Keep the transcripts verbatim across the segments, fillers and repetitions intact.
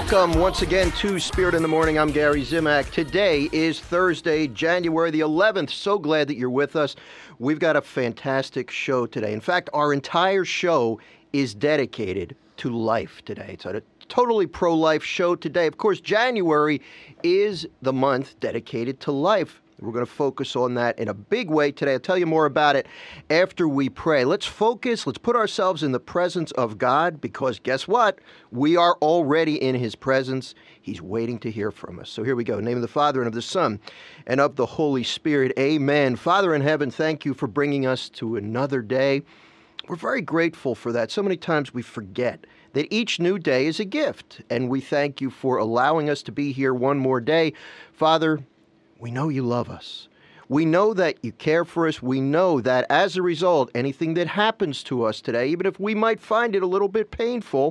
Welcome once again to Spirit in the Morning. I'm Gary Zimak. Today is Thursday, January the eleventh. So glad that you're with us. We've got a fantastic show today. In fact, our entire show is dedicated to life today. It's a totally pro-life show today. Of course, January is the month dedicated to life. We're going to focus on that in a big way today. I'll tell you more about it after we pray. Let's focus. Let's put ourselves in the presence of God because guess what? We are already in his presence. He's waiting to hear from us. So here we go. In the name of the Father and of the Son and of the Holy Spirit. Amen. Father in heaven, thank you for bringing us to another day. We're very grateful for that. So many times we forget that each new day is a gift, and we thank you for allowing us to be here one more day. Father, we know you love us. We know that you care for us. We know that as a result, anything that happens to us today, even if we might find it a little bit painful,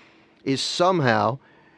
is somehow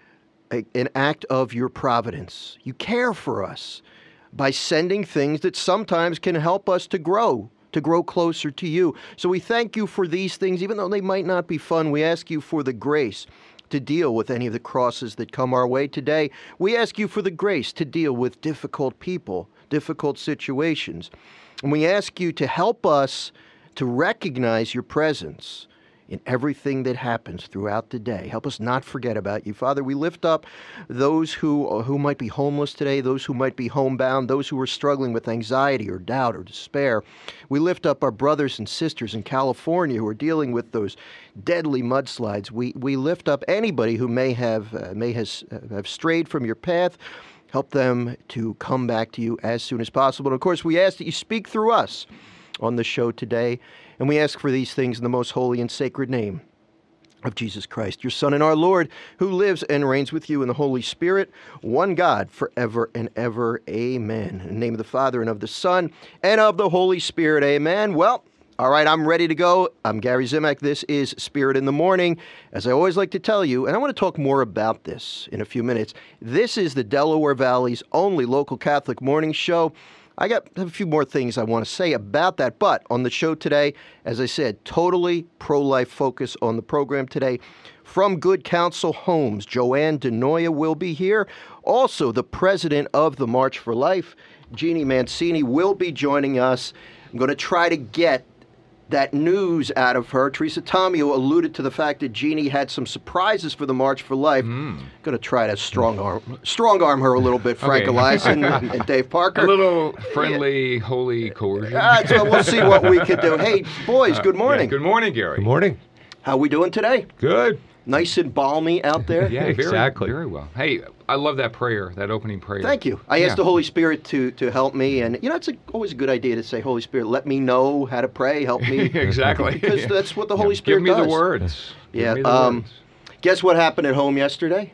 a, an act of your providence. You care for us by sending things that sometimes can help us to grow, to grow closer to you. So we thank you for these things, even though they might not be fun. We ask you for the grace to deal with any of the crosses that come our way today. We ask you for the grace to deal with difficult people, difficult situations. And we ask you to help us to recognize your presence in everything that happens throughout the day. Help us not forget about you. Father, we lift up those who, who might be homeless today, those who might be homebound, those who are struggling with anxiety or doubt or despair. We lift up our brothers and sisters in California who are dealing with those deadly mudslides. We we lift up anybody who may have uh, may has uh, have strayed from your path. Help them to come back to you as soon as possible. And of course, we ask that you speak through us on the show today. And we ask for these things in the most holy and sacred name of Jesus Christ, your Son and our Lord, who lives and reigns with you in the Holy Spirit, one God, forever and ever. Amen. In the name of the Father and of the Son and of the Holy Spirit. Amen. Well, all right, I'm ready to go. I'm Gary Zimak. This is Spirit in the Morning. As I always like to tell you, and I want to talk more about this in a few minutes, this is the Delaware Valley's only local Catholic morning show. I got a few more things I want to say about that, but on the show today, as I said, totally pro-life focus on the program today. From Good Counsel Homes, Joanne DeNoia will be here. Also, the president of the March for Life, Jeannie Mancini, will be joining us. I'm going to try to get that news out of her. Teresa Tomeo alluded to the fact that Jeannie had some surprises for the March for Life. Mm. Going to try to strong arm, strong arm her a little bit, Frank okay. Eliason and, and Dave Parker. A little friendly, holy coercion. Uh, so we'll see what we can do. Hey, boys, good morning. Uh, yeah, good morning, Gary. Good morning. How we doing today? Good. Nice and balmy out there? Yeah, very, exactly. Very well. Hey, I love that prayer, that opening prayer. Thank you. I yeah. asked the Holy Spirit to to help me, and you know, it's a, always a good idea to say, Holy Spirit, let me know how to pray, help me. Exactly. Because yeah. that's what the Holy yeah. Spirit Give me does. the words. Yeah. Give me the um, words. Guess what happened at home yesterday?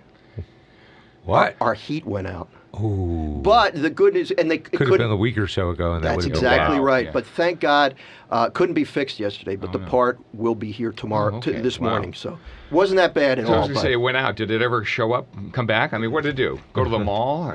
What? Our, our heat went out. Ooh. But the good news, and they could have been a week or so ago, and that that's would exactly wow. right. Yeah. But thank God, uh, couldn't be fixed yesterday. But Oh, the no. part will be here tomorrow, Oh, okay. to, this Wow. morning. So wasn't that bad at So I all. was going to but say, it went out. Did it ever show up, come back? I mean, what did it do? Go to the mall?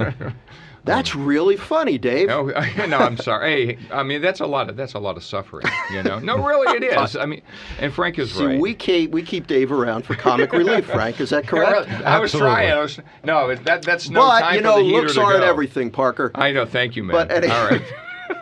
that's really funny, Dave. No, no, I'm sorry. Hey, I mean, that's a lot of that's a lot of suffering, you know. No, really, it is. I mean, and Frank is See, right. we keep we keep Dave around for comic relief, Frank. Is that correct? I was Absolutely. trying. I was, no, that that's no but time you know, for the heater looks to aren't go. everything, Parker. I know. Thank you, man. But any- all right.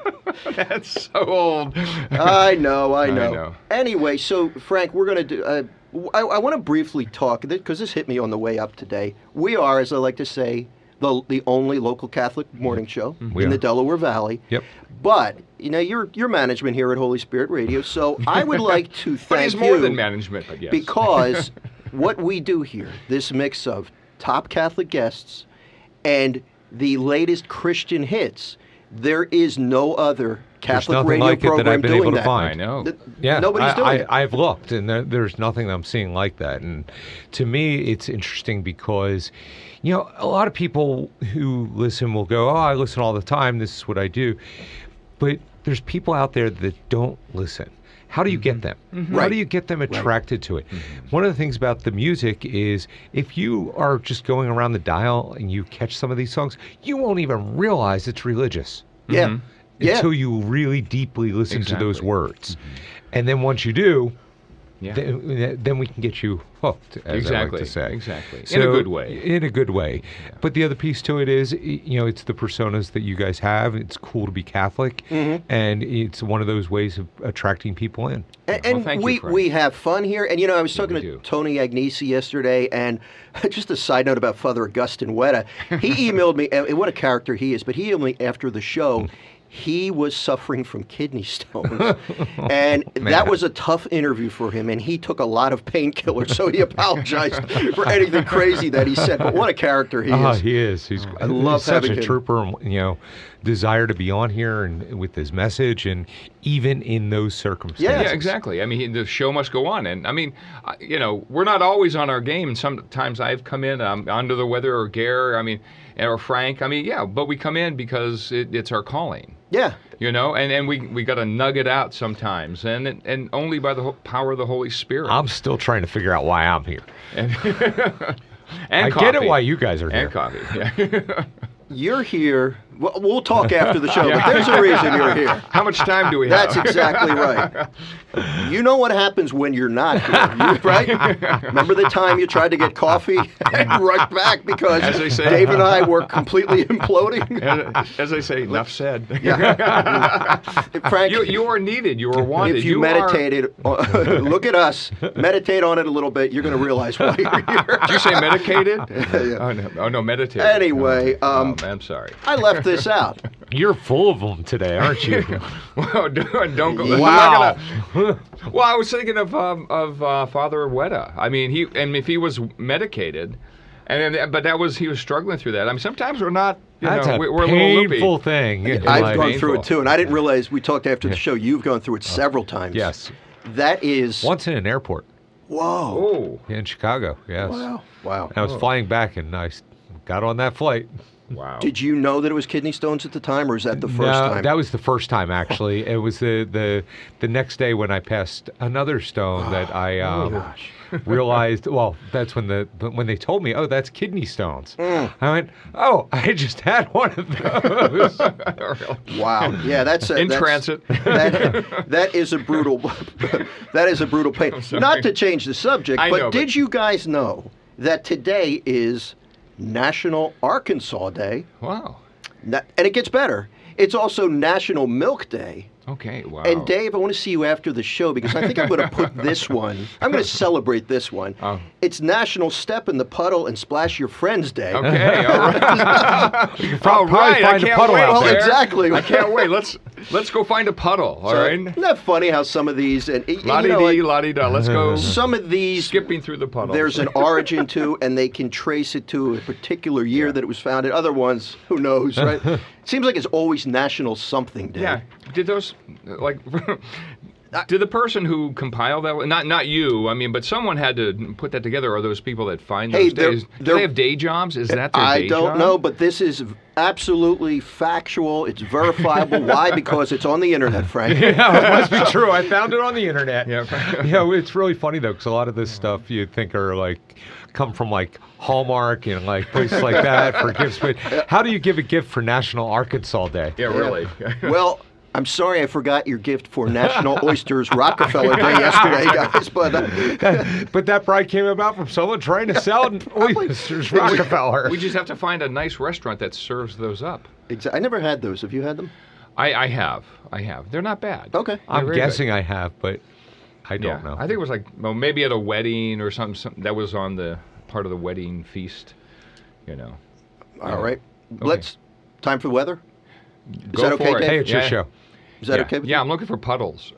That's so old. I know, I know. I know. Anyway, so Frank, we're going to do. Uh, I, I want to briefly talk because this hit me on the way up today. We are, as I like to say, the the only local Catholic morning show We in are. the Delaware Valley. Yep. But you know, you're you're management here at Holy Spirit Radio, so I would like to thank But he's more you than management, but yes. because what we do here, this mix of top Catholic guests and the latest Christian hits, there is no other There's Catholic nothing radio like it program that I've been doing able to that. find. I know. Th- Yeah, nobody's I, doing I, it. I've looked, and there, there's nothing I'm seeing like that. And to me, it's interesting because, you know, a lot of people who listen will go, "Oh, I listen all the time. This is what I do." But there's people out there that don't listen. How do you get them? Mm-hmm. How Right. do you get them attracted Right. to it? Mm-hmm. One of the things about the music is if you are just going around the dial and you catch some of these songs, you won't even realize it's religious. Yeah. Mm-hmm. Yeah. Until you really deeply listen to those Exactly. words. And then once you do, Yeah. then, then we can get you hooked, as Exactly, I like to say. exactly. In a good way. In a good way. But the other piece to it is, y- you know, it's the personas that you guys have. It's cool to be Catholic, Mm-hmm. and it's one of those ways of attracting people in. And, Well, and thank you, we, Frank. we have fun here. And, you know, I was talking we to do. Tony Agnesi yesterday, and just a side note about Father Augustine Weta. He emailed me, and what a character he is, but he emailed me after the show. He was suffering from kidney stones, and that was a tough interview for him, and he took a lot of painkillers, so he apologized for anything crazy that he said. But what a character he Ah, is. he is. He's, I love he's such having a him. trooper, and, you know, desire to be on here and with his message, and even in those circumstances. Yeah. Yeah, exactly. I mean, he- the show must go on, and I mean, I- you know, we're not always on our game. And sometimes I've come in, I'm under the weather, or Gare, I mean, or Frank. I mean, yeah, but we come in because it, it's our calling. Yeah. You know, and, and we we got to nug it out sometimes, and and only by the ho- power of the Holy Spirit. I'm still trying to figure out why I'm here. and and I coffee. get it why you guys are here. and coffee. Yeah. You're here. Well, we'll talk after the show, but there's a reason you're here. How much time do we That's have? exactly right. You know what happens when you're not here, you- right? Remember the time you tried to get coffee and right back because As they say. Dave and I were completely imploding? as, as I say, enough said. Frank, You you are needed. You are wanted. if you, are- meditated, look at us, meditate on it a little bit, you're going to realize why you're here. Did you say medicated? Yeah. Oh no, oh, no, meditated. Anyway, oh, um, oh, I'm sorry. I left this out. You're full of them today, aren't you? Well, don't, don't go. Wow. I'm not gonna- well, I was thinking of um, of uh, Father Weta. I mean, he and if he was medicated, and then, but that was he was struggling through that. I mean, sometimes we're not. You That's know, a we- we're a little loopy. painful thing. in I've life. gone through it painful. too, and I didn't realize we talked after the show. You've gone through it several times. Yes. That is. Once in an airport Whoa. Oh, in Chicago. Yes. Wow. Wow. And I was flying back, and I s- got on that flight. wow. Did you know that it was kidney stones at the time, or is that the first no, time? that was the first time actually. It was the the the next day when I passed another stone that I um, realized. Well, that's when the when they told me, oh, that's kidney stones. Mm. I went, oh, I just had one of those. Wow. Yeah, that's a, In that's, transit. That, that is a brutal. That is a brutal pain. Not to change the subject, I but know, did but- you guys know that today is National Arkansas Day? Wow. Na- And it gets better. It's also National Milk Day. Okay. Wow. And Dave, I want to see you after the show because I think I'm going to put this one. I'm going to celebrate this one. Oh. It's National Step in the Puddle and Splash Your Friends Day. Okay. All right. You can All probably right. I find a can't puddle wait. out Well, there. exactly. I can't wait. Let's let's go find a puddle. All So, right. Isn't that funny how some of these and you La di know, di, like, la di da. Let's go. some of these Skipping through the puddles. there's an origin to, and they can trace it to a particular year Yeah. that it was founded. Other ones, who knows, right? Seems like it's always National Something Day. Yeah. Did those like? Did the person who compiled that? Not not you. I mean, but someone had to put that together. Are those people that find Hey, those they're- days? Do they're- they have day jobs? Is that their I day don't job? know, but this is absolutely factual. It's verifiable. Why? Because it's on the internet, Frank. Yeah, it must be true. I found it on the internet. Yeah. You know, it's really funny though, because a lot of this stuff you think are like come from like Hallmark and like places like that for gifts. But how do you give a gift for National Arkansas Day? Yeah, really. Well, I'm sorry I forgot your gift for National Oysters Rockefeller Day yesterday, guys. But uh, That- but that probably came about from someone trying to sell oysters Rockefeller. We just have to find a nice restaurant that serves those up. exa- I never had those. Have you had them? I, I have. I have. They're not bad. Okay. I'm very good. guessing I have, but I don't Yeah. know. I think it was like, well, maybe at a wedding or something, something that was on the part of the wedding feast. You know. All right. Let's. Time for the weather. Go that okay, for it. Dave? Hey, it's your Yeah. show. Is that yeah. okay with Yeah, you? I'm looking for puddles.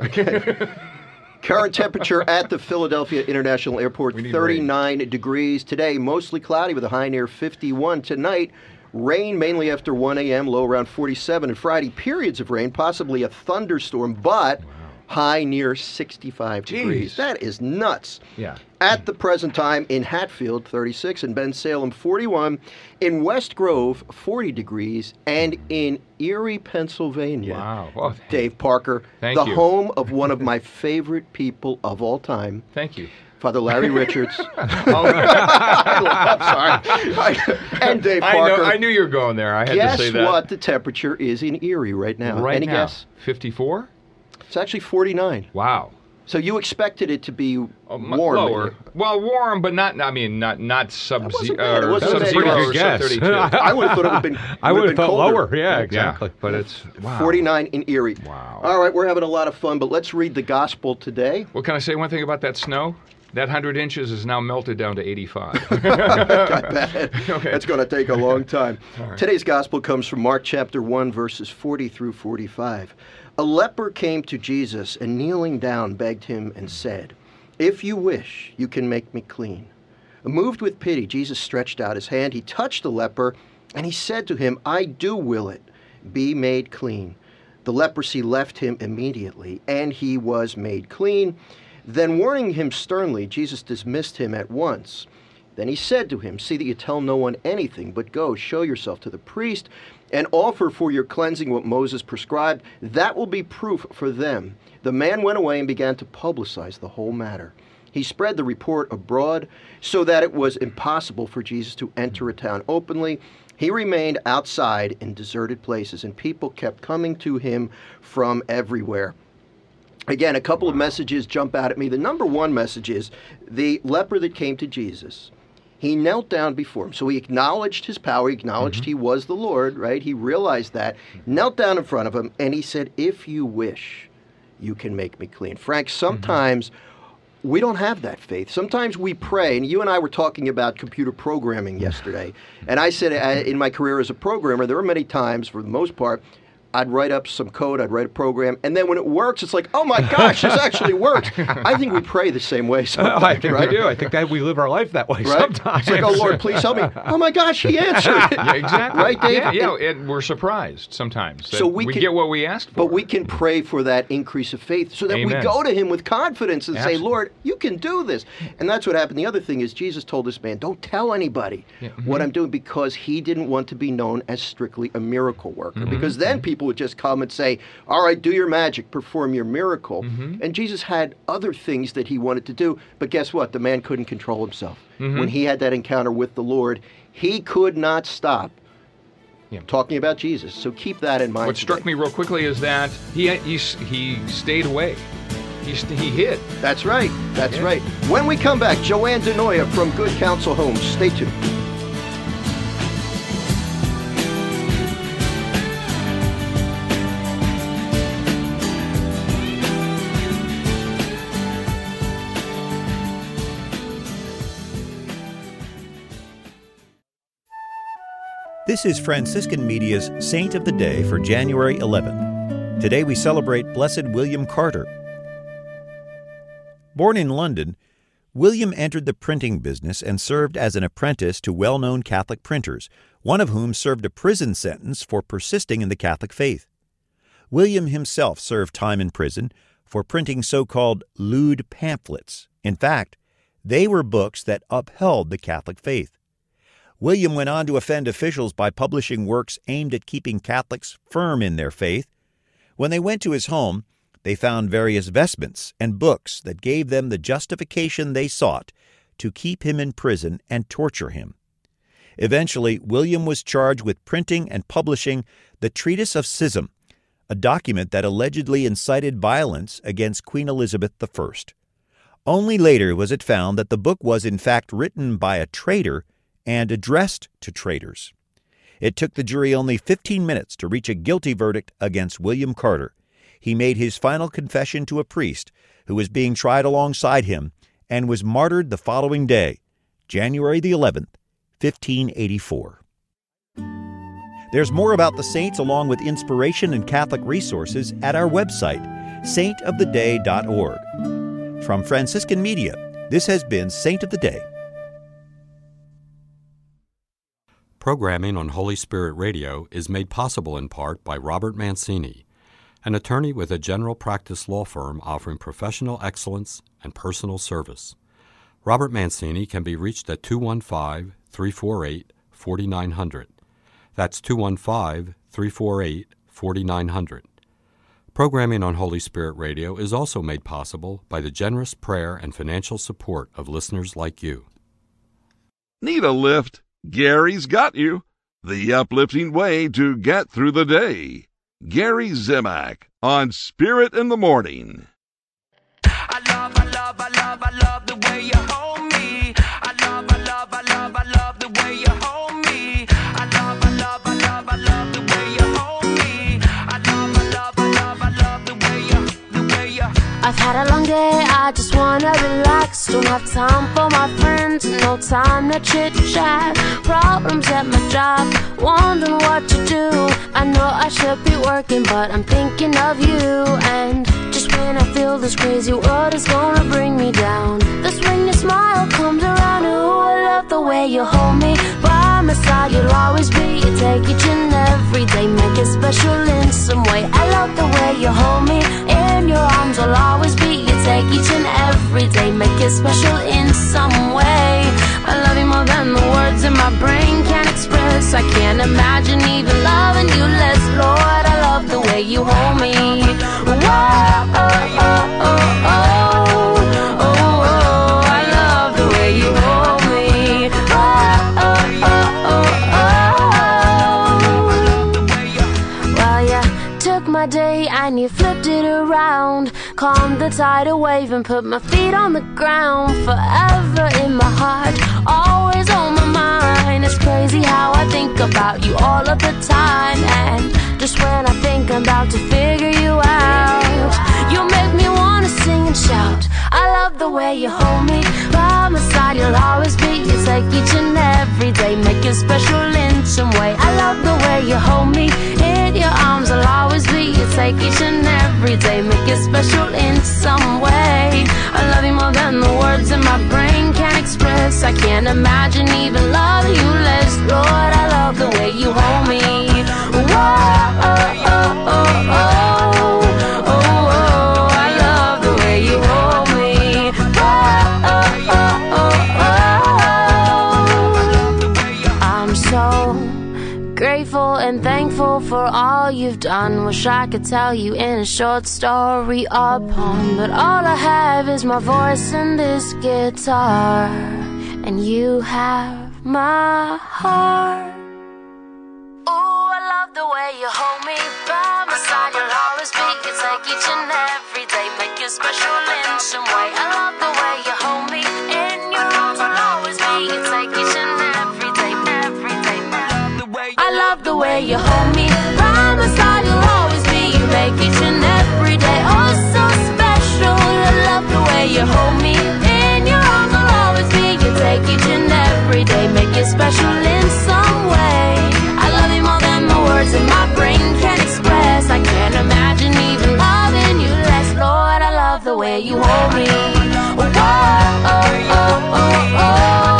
Current temperature at the Philadelphia International Airport, We need thirty-nine degrees. Today, mostly cloudy with a high near fifty-one. Tonight, rain mainly after one a.m., low around forty-seven. And Friday, periods of rain, possibly a thunderstorm, but high near sixty-five degrees. Jeez. That is nuts. Yeah. At the present time in Hatfield, thirty-six, in Ben Salem, forty-one, in West Grove, forty degrees, and in Erie, Pennsylvania. Wow. Well, Dave Parker, Thank the you. home of one of my favorite people of all time, Thank you. Father Larry Richards. Oh, I'm sorry. and Dave I Parker. know. I knew you were going there. I had Guess to say that. what the temperature is in Erie right now? Right Any now. guess? fifty-four? It's actually forty-nine. Wow. So you expected it to be Oh, mu- warm. in lower. here. Well, warm, but not. I mean, not not sub wasn't zero. bad. It Or wasn't sub bad. zero That was a or pretty sub good guess. thirty-two. I would have thought it would have been. I would would have have been thought colder. lower. Yeah, exactly. Yeah, but it's wow. forty-nine in Erie. Wow. All right, we're having a lot of fun, but let's read the gospel today. Well, can I say one thing about that snow? That one hundred inches is now melted down to eighty-five. Bad. Okay. That's going to take a long time. Today's gospel comes from Mark chapter one, verses forty through forty-five. A leper came to Jesus and kneeling down begged him and said, "If you wish, you can make me clean." Moved with pity, Jesus stretched out his hand. He touched the leper, and he said to him, "I do will it. Be made clean." The leprosy left him immediately, and he was made clean. Then, warning him sternly, Jesus dismissed him at once. Then he said to him, "See that you tell no one anything, but go, show yourself to the priest, and offer for your cleansing what Moses prescribed. That will be proof for them." The man went away and began to publicize the whole matter. He spread the report abroad so that it was impossible for Jesus to enter a town openly. He remained outside in deserted places, and people kept coming to him from everywhere. Again, a couple of messages jump out at me. The number one message is the leper that came to Jesus. He knelt down before him. So he acknowledged his power. He acknowledged mm-hmm. he was the Lord, right? He realized that. Knelt down in front of him, and he said, "If you wish, you can make me clean." Frank, sometimes mm-hmm. we don't have that faith. Sometimes we pray, and you and I were talking about computer programming yesterday. And I said I, in my career as a programmer, there were many times, for the most part, I'd write up some code, I'd write a program, and then when it works, it's like, oh my gosh, this actually works. I think we pray the same way sometimes, I think right? we do. I think that we live our life that way right? sometimes. It's like, oh Lord, please help me. Oh my gosh, he answered. Yeah, exactly. Right, Dave? Yeah, yeah, and we're surprised sometimes. that So we we can- get what we asked for. But we can pray for that increase of faith so that we Amen. go to him with confidence and Absolutely. say, Lord, you can do this. And that's what happened. The other thing is Jesus told this man, don't tell anybody Yeah. what I'm doing, because he didn't want to be known as strictly a miracle worker. Mm-hmm. Because then people would just come and say, all right, do your magic, perform your miracle. Mm-hmm. And Jesus had other things that he wanted to do. But guess what? The man couldn't control himself. Mm-hmm. When he had that encounter with the Lord, he could not stop Yeah. talking about Jesus. So keep that in mind. What struck today. me real quickly is that he he, he stayed away. He, st- he hid. That's right. That's Yeah. right. When we come back, Joanne DeNoia from Good Counsel Homes. Stay tuned. This is Franciscan Media's Saint of the Day for January eleventh. Today we celebrate Blessed William Carter. Born in London, William entered the printing business and served as an apprentice to well-known Catholic printers, one of whom served a prison sentence for persisting in the Catholic faith. William himself served time in prison for printing so-called lewd pamphlets. In fact, they were books that upheld the Catholic faith. William went on to offend officials by publishing works aimed at keeping Catholics firm in their faith. When they went to his home, they found various vestments and books that gave them the justification they sought to keep him in prison and torture him. Eventually, William was charged with printing and publishing the Treatise of Schism, a document that allegedly incited violence against Queen Elizabeth the First. Only later was it found that the book was in fact written by a traitor and addressed to traitors. It took the jury only fifteen minutes to reach a guilty verdict against William Carter. He made his final confession to a priest who was being tried alongside him and was martyred the following day, January the eleventh, fifteen eighty-four. There's more about the saints along with inspiration and Catholic resources at our website, saint of the day dot org. From Franciscan Media, this has been Saint of the Day. Programming on Holy Spirit Radio is made possible in part by Robert Mancini, an attorney with a general practice law firm offering professional excellence and personal service. Robert Mancini can be reached at two one five, three four eight, four nine zero zero. That's two one five, three four eight, four nine zero zero. Programming on Holy Spirit Radio is also made possible by the generous prayer and financial support of listeners like you. Need a lift? Gary's got you. The uplifting way to get through the day. Gary Zimak on Spirit in the Morning. I Had a long day, I just wanna relax. Don't have time for my friends, no time to chit-chat. Problems at my job, wondering what to do. I know I should be working, but I'm thinking of you. And just when I feel this crazy world is gonna bring me down, that's when your smile comes around. Ooh, I love the way you hold me. By my side you'll always be. You take each and every day, make it special in some way. I love the way you hold me. In your arms I'll always be. You take each and every day, make it special in some way. I love you more than the words in my brain can express. I can't imagine even loving you less. Lord, I love the way you hold me. Whoa, oh, oh, oh, oh, oh, oh, I love the way you hold me. Oh, oh, oh, oh, oh. Well, you took my day and you flipped it around, calmed the tidal wave and put my feet on the ground. Forever in my heart, always on my mind. It's crazy how I think about you all of the time. And just when I think I'm about to figure you out, you make me wanna sing and shout. I love the way you hold me. By my side you'll always be. You take each and every day, make it special in some way. I love the way you hold me. In your arms I'll always be. You take each and every day, make it special in some way. I love you more than the words in my brain can express. I can't imagine even loving you less. Lord, I love the way you hold me. Whoa, oh, oh, oh, oh, oh, oh, I love the way you hold me. Whoa, oh, oh, oh, oh. I'm so grateful and thankful for all you've done. Wish I could tell you in a short story or poem, but all I have is my voice and this guitar, and you have my heart. Ooh, I love the way you hold me. By my side you'll always be. You take each and every day, make it special in some way. I love the way you hold me. In your arms I'll always be. You take each and every day, every day. I love the way you hold me. By my side you'll always be. You make each and every day oh so special. I love the way you hold me. In your arms I'll always be. You take each and every day, make it special in some way. I love you more than the words in my brain can express. I can't imagine even loving you less. Lord, I love the way you hold me. Whoa, oh, oh, oh, oh.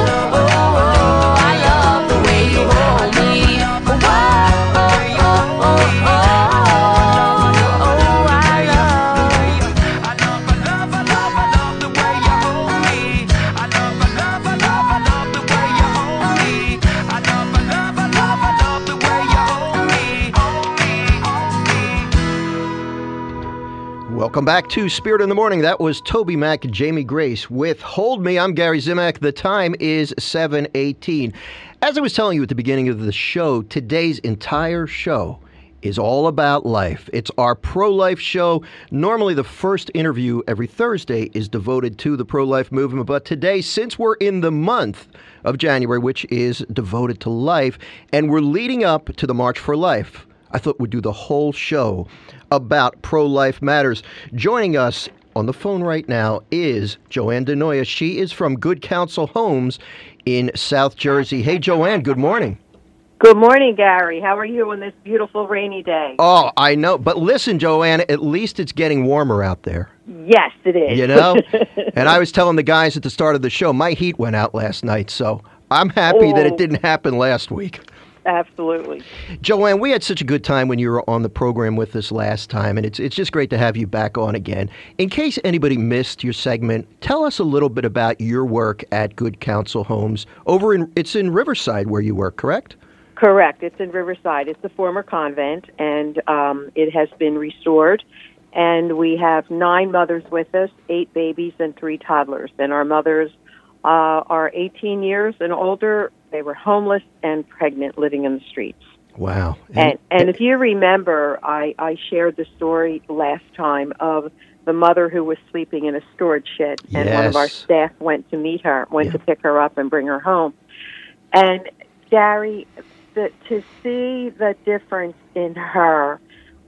Welcome back to Spirit in the Morning. That was Toby Mac and Jamie Grace with Hold Me. I'm Gary Zimak. The time is seven eighteen. As I was telling you at the beginning of the show, today's entire show is all about life. It's our pro-life show. Normally the first interview every Thursday is devoted to the pro-life movement, but today, since we're in the month of January, which is devoted to life, and we're leading up to the March for Life, I thought we'd do the whole show about pro-life matters. Joining us on the phone right now is Joanne DeNoia. She is from Good Counsel Homes in South Jersey. Hey, Joanne, good morning. Good morning, Gary. How are you on this beautiful rainy day? Oh, I know. But listen, Joanne, at least it's getting warmer out there. Yes, it is. You know? And I was telling the guys at the start of the show, my heat went out last night, so I'm happy oh. that it didn't happen last week. Absolutely. Joanne, we had such a good time when you were on the program with us last time, and it's it's just great to have you back on again. In case anybody missed your segment, tell us a little bit about your work at Good Counsel Homes. Over in it's in Riverside where you work, correct? Correct. It's in Riverside. It's a former convent, and um, it has been restored. And we have nine mothers with us, eight babies and three toddlers. And our mothers uh, are eighteen years and older. They were homeless and pregnant, living in the streets. Wow. And, and, and if you remember, I, I shared the story last time of the mother who was sleeping in a storage shed, and yes. one of our staff went to meet her, went yeah. to pick her up and bring her home. And, Gary, the, to see the difference in her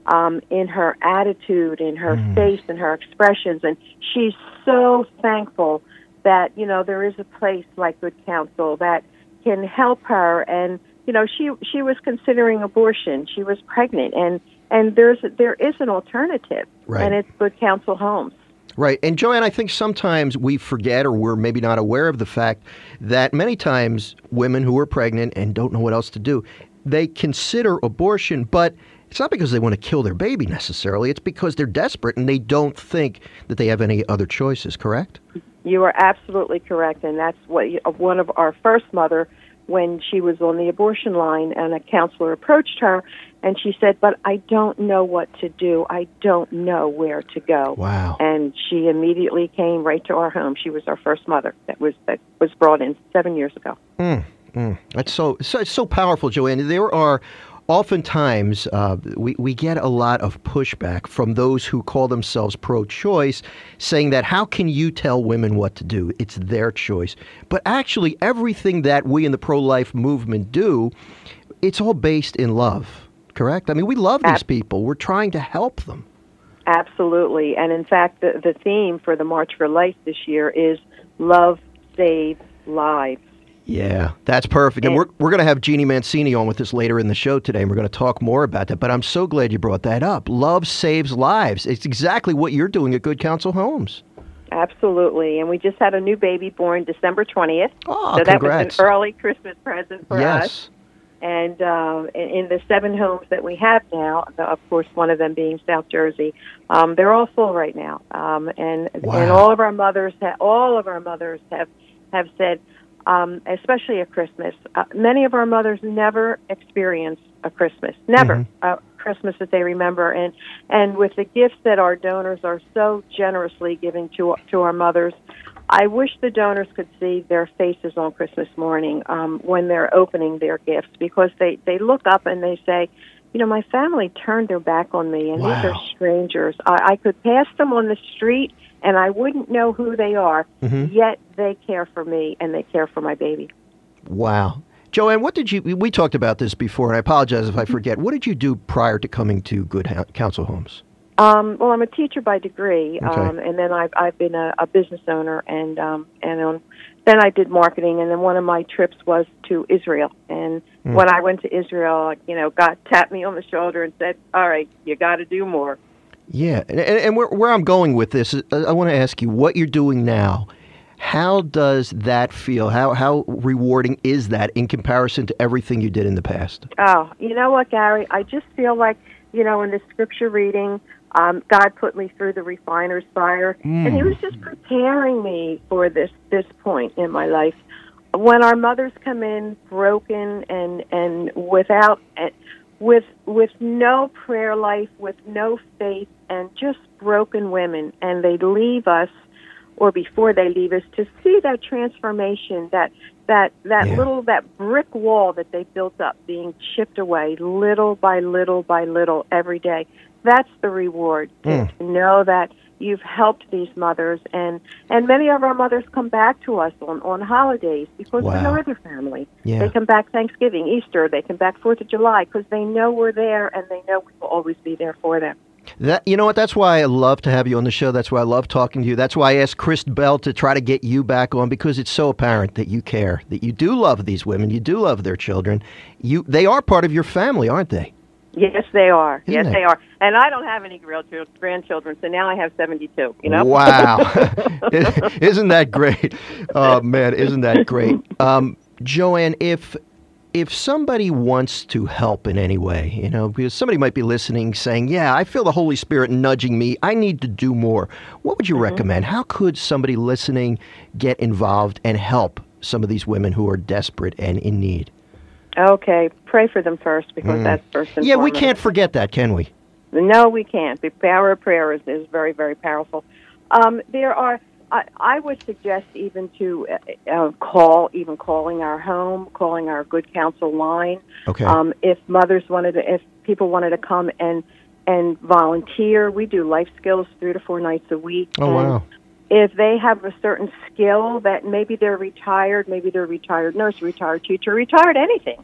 um, in her attitude, in her Mm. face, in her expressions, and she's so thankful that, you know, there is a place like Good Counsel that can help her. And, you know, she she was considering abortion. She was pregnant, and, and there's there is an alternative, Right. and it's Good Counsel Homes. Right. And Joanne, I think sometimes we forget or we're maybe not aware of the fact that many times women who are pregnant and don't know what else to do, they consider abortion, but it's not because they want to kill their baby necessarily. It's because they're desperate and they don't think that they have any other choices, correct? You are absolutely correct, and that's what you, one of our first mother, when she was on the abortion line, and a counselor approached her, and she said, "But I don't know what to do. I don't know where to go." Wow. And she immediately came right to our home. She was our first mother that was that was brought in seven years ago. Mm, mm. That's so, so it's so powerful, Joanne. There are oftentimes uh, we, we get a lot of pushback from those who call themselves pro-choice, saying that how can you tell women what to do? It's their choice. But actually, everything that we in the pro-life movement do, it's all based in love, correct? I mean, we love these people. We're trying to help them. Absolutely. And in fact, the, the theme for the March for Life this year is Love Saves Lives. Yeah, that's perfect. And And- we're, we're going to have Jeannie Mancini on with us later in the show today, and we're going to talk more about that. But I'm so glad you brought that up. Love saves lives. It's exactly what you're doing at Good Counsel Homes. Absolutely. And we just had a new baby born December twentieth. Oh, so that congrats. was an early Christmas present for us. Yes. And um, in, in the seven homes that we have now, the, of course, one of them being South Jersey, um, they're all full right now. Um, and Wow. and all of our mothers, ha- all of our mothers have have said, um, especially at Christmas, uh, many of our mothers never experienced a Christmas, never Mhm. a Christmas that they remember. And and with the gifts that our donors are so generously giving to to our mothers, I wish the donors could see their faces on Christmas morning um, when they're opening their gifts, because they, they look up and they say, you know, my family turned their back on me, and these Wow. are strangers. I, I could pass them on the street, and I wouldn't know who they are, Mhm. yet they care for me, and they care for my baby. Wow. Joanne, what did you, we talked about this before, and I apologize if I forget. What did you do prior to coming to Good Ha- Counsel Homes? Um, well, I'm a teacher by degree, Okay. um, and then I've I've been a, a business owner, and um, and um, then I did marketing, and then one of my trips was to Israel. And Mm. when I went to Israel, you know, God tapped me on the shoulder and said, "All right, you got to do more." Yeah, and, and and where, where I'm going with this, is, uh, I want to ask you what you're doing now. How does that feel? How how rewarding is that in comparison to everything you did in the past? Oh, you know what, Gary? I just feel like, you know, in the scripture reading, um, God put me through the refiner's fire, and He Mm. was just preparing me for this this point in my life. When our mothers come in broken and and without with with no prayer life, with no faith, and just broken women, and they leave us, or before they leave us, to see that transformation, that that that Yeah. little that brick wall that they built up being chipped away little by little by little every day. That's the reward, to, Mm. to know that you've helped these mothers, and and many of our mothers come back to us on on holidays because Wow. we know their family. Yeah. They come back Thanksgiving, Easter. They come back Fourth of July because they know we're there, and they know we will always be there for them. That, you know what? That's why I love to have you on the show. That's why I love talking to you. That's why I asked Chris Bell to try to get you back on, because it's so apparent that you care, that you do love these women, you do love their children. You, they are part of your family, aren't they? Yes, they are. Isn't yes, it? they are. And I don't have any grandchil- grandchildren, so now I have seventy-two. You know? Wow. Isn't that great? Oh, man, isn't that great? Um, Joanne, if if somebody wants to help in any way, you know, because somebody might be listening saying, yeah, I feel the Holy Spirit nudging me, I need to do more. What would you Mm-hmm. recommend? How could somebody listening get involved and help some of these women who are desperate and in need? Okay, pray for them first, because Mm. that's first and Yeah, we foremost. can't forget that, can we? No, we can't. The power of prayer is, is very, very powerful. Um, there are, I, I would suggest even to uh, uh, call, even calling our home, calling our Good Counsel line. Okay. Um, if mothers wanted to, if people wanted to come and and volunteer, we do life skills three to four nights a week. Oh, and wow. if they have a certain skill that maybe they're retired, maybe they're a retired nurse, retired teacher, retired anything,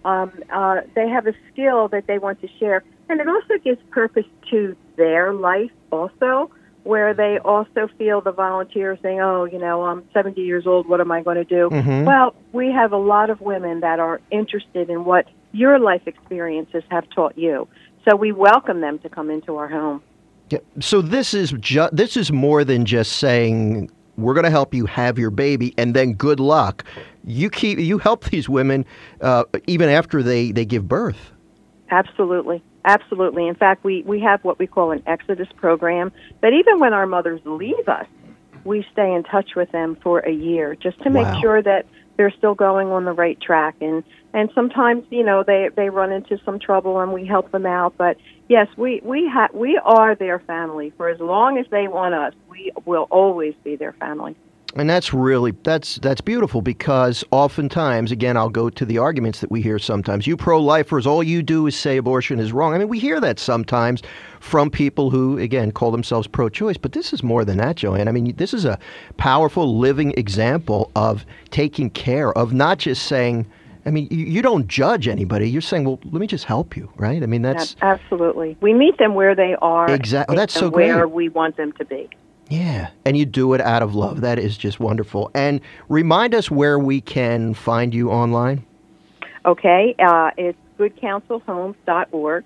Um, uh, they have a skill that they want to share, and it also gives purpose to their life also, where they also feel the volunteer saying, oh, you know, I'm seventy years old, what am I going to do? Mm-hmm. Well, we have a lot of women that are interested in what your life experiences have taught you. So we welcome them to come into our home. Yeah. So this is ju- this is more than just saying we're going to help you have your baby and then good luck. You keep you help these women uh, even after they, they give birth. Absolutely. Absolutely. In fact, we, we have what we call an Exodus program, that even when our mothers leave us, we stay in touch with them for a year just to make Wow. sure that they're still going on the right track. And, and sometimes, you know, they, they run into some trouble and we help them out. But, yes, we, we, ha- we are their family. For as long as they want us, we will always be their family. And that's really, that's that's beautiful, because oftentimes, again, I'll go to the arguments that we hear sometimes. You pro-lifers, all you do is say abortion is wrong. I mean, we hear that sometimes from people who, again, call themselves pro-choice. But this is more than that, Joanne. I mean, this is a powerful living example of taking care of, not just saying, I mean, you, you don't judge anybody. You're saying, well, let me just help you, right? I mean, that's... Absolutely. We meet them where they are. Exactly. That's so where great. we want them to be. Yeah, and you do it out of love. That is just wonderful. And remind us where we can find you online. Okay, uh, it's good counsel homes dot org.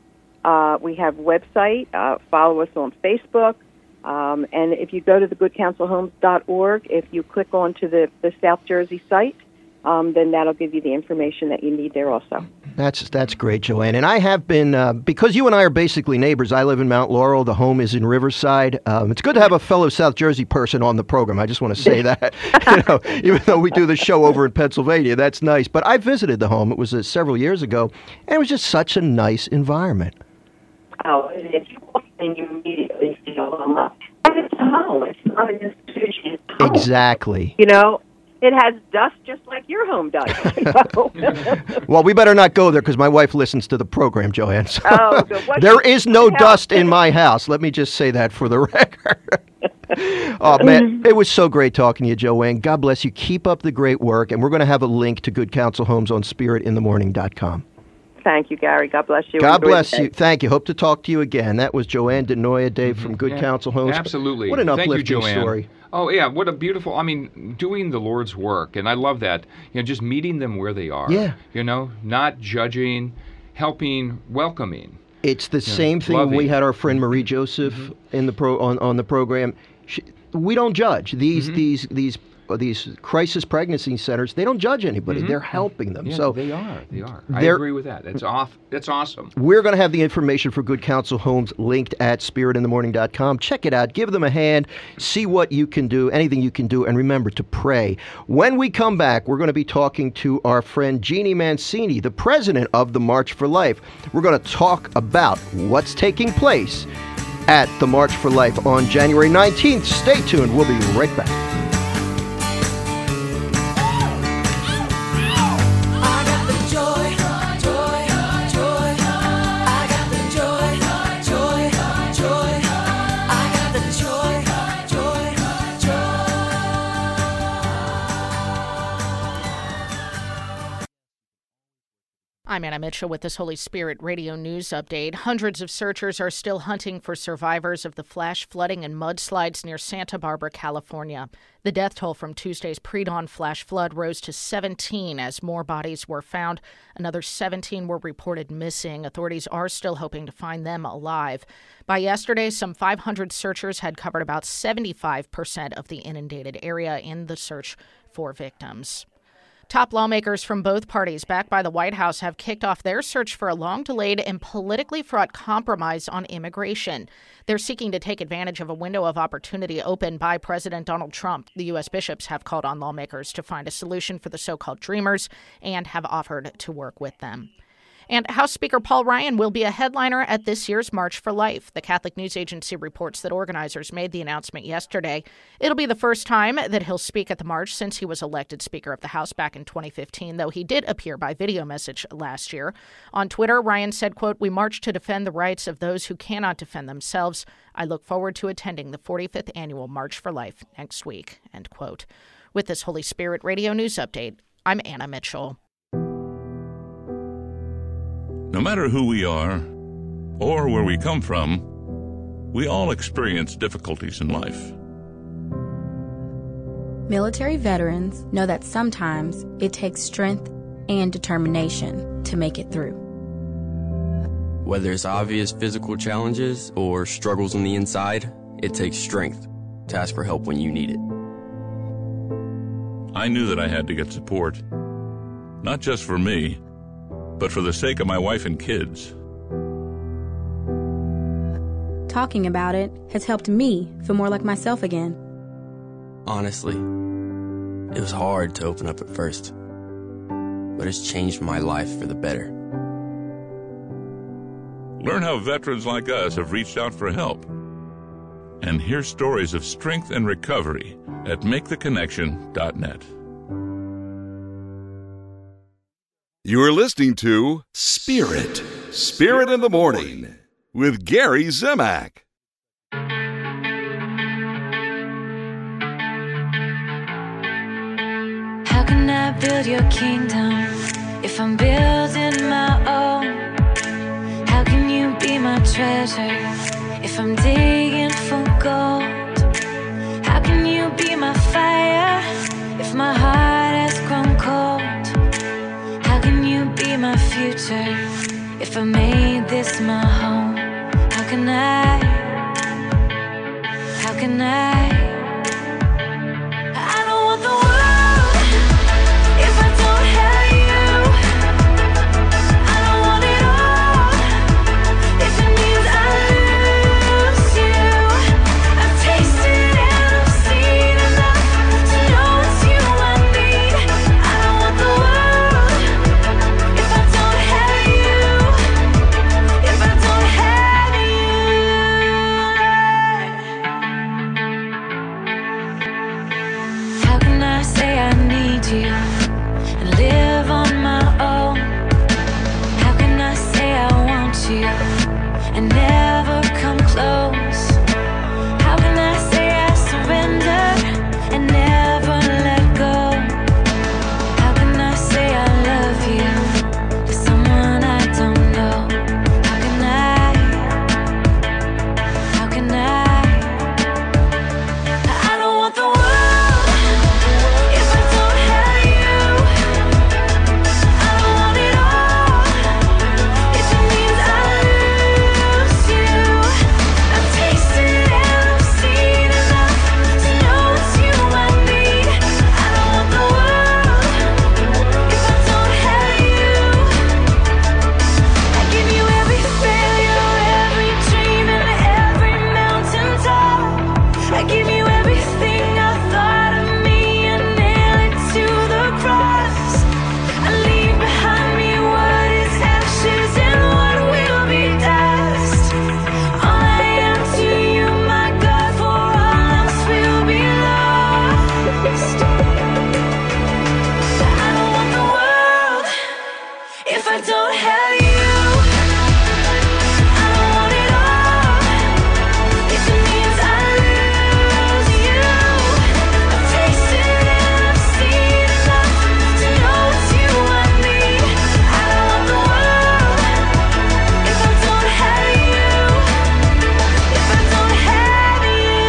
Uh, we have a website. Uh, follow us on Facebook. Um, and if you go to the good counsel homes dot org, if you click onto the, the South Jersey site, um, then that'll give you the information that you need there also. That's that's great, Joanne. And I have been, uh, because you and I are basically neighbors. I live in Mount Laurel. The home is in Riverside. Um, it's good to have a fellow South Jersey person on the program. I just want to say that, you know, even though we do the show over in Pennsylvania, that's nice. But I visited the home. It was uh, several years ago, and it was just such a nice environment. Oh, if you walk in, you immediately feel home up. And it's a home. It's not an institution. It's home. Exactly. You know, it has dust just like your home does. You know? Well, we better not go there because my wife listens to the program, Joanne. So Oh, good. What there you- is no Yeah. dust in my house. Let me just say that for the record. Oh, man, it was so great talking to you, Joanne. God bless you. Keep up the great work. And we're going to have a link to Good Counsel Homes on spirit in the morning dot com. Thank you, Gary. God bless you. God Enjoy bless the day. you. Thank you. Hope to talk to you again. That was Joanne DeNoia, Dave, from Good Yeah, Counsel Homes. Absolutely. What an Thank uplifting you, Joanne. story. Oh, yeah, what a beautiful, I mean, doing the Lord's work, and I love that, you know, just meeting them where they are. Yeah. You know, not judging, helping, welcoming. It's the same thing when we loving. had our friend Marie Joseph in the pro on, on the program. She, we don't judge these these these uh, these crisis pregnancy centers. They don't judge anybody. They're helping them. Yeah, so they are. They are. I they're- agree with that. That's off. That's awesome. we're going to have the information for Good Counsel Homes linked at spirit in the morning dot com. Check it out. Give them a hand. See what you can do, anything you can do, and remember to pray. When we come back, we're going to be talking to our friend Jeannie Mancini, the president of the March for Life. We're going to talk about what's taking place at the March for Life on January nineteenth. Stay tuned. We'll be right back. I got the joy, joy, joy. I got the joy, joy, joy. I got the joy, joy, joy. I'm Anna Mitchell with this Holy Spirit Radio News update. Hundreds of searchers are still hunting for survivors of the flash flooding and mudslides near Santa Barbara, California. The death toll from Tuesday's pre-dawn flash flood rose to seventeen as more bodies were found. Another seventeen were reported missing. Authorities are still hoping to find them alive. By yesterday, some five hundred searchers had covered about seventy-five percent of the inundated area in the search for victims. Top lawmakers from both parties, backed by the White House, have kicked off their search for a long-delayed and politically fraught compromise on immigration. They're seeking to take advantage of a window of opportunity opened by President Donald Trump. The U S bishops have called on lawmakers to find a solution for the so-called Dreamers and have offered to work with them. And House Speaker Paul Ryan will be a headliner at this year's March for Life. The Catholic News Agency reports that organizers made the announcement yesterday. It'll be the first time that he'll speak at the march since he was elected Speaker of the House back in twenty fifteen, though he did appear by video message last year. On Twitter, Ryan said, quote, "We march to defend the rights of those who cannot defend themselves. I look forward to attending the forty-fifth Annual March for Life next week," end quote. With this Holy Spirit Radio News update, I'm Anna Mitchell. No matter who we are or where we come from, we all experience difficulties in life. Military veterans know that sometimes it takes strength and determination to make it through. Whether it's obvious physical challenges or struggles on the inside, it takes strength to ask for help when you need it. I knew that I had to get support, not just for me, but for the sake of my wife and kids. Talking about it has helped me feel more like myself again. Honestly, it was hard to open up at first, but it's changed my life for the better. Learn how veterans like us have reached out for help. And hear stories of strength and recovery at make the connection dot net. You are listening to Spirit, Spirit in the Morning with Gary Zimak. How can I build your kingdom if I'm building my own? How can you be my treasure if I'm digging for gold? How can you be my fire if my heart has grown cold? How can you be my future if I made this my home? How can I? How can I? I don't want the world if I don't have you. I don't want it all if it means I lose you. I've tasted and I've seen enough to know it's you I need. I don't want the world if I don't have you. If I don't have you. How can I say I need you and live on my own? How can I say I want you and never come close? How can I say I surrender and never let go? How can I say I love you to someone I don't know? How can I? How can I? I don't want the world if I don't have you. I don't want it all if it means I lose you. I've tasted and I've seen enough to know it's you I need. I don't want the world if I don't have you. I give you every failure, every dream, and every mountaintop. I give you everything I thought of me and nail it to the cross. I leave behind me what is ashes and what will be dust. All I am to you, my God, for all else will be lost. I don't want the world if I don't have you. I don't want it all if it means I lose you. I've tasted and I've seen enough to know it's you I need. I don't want the world if I don't have you. If I don't have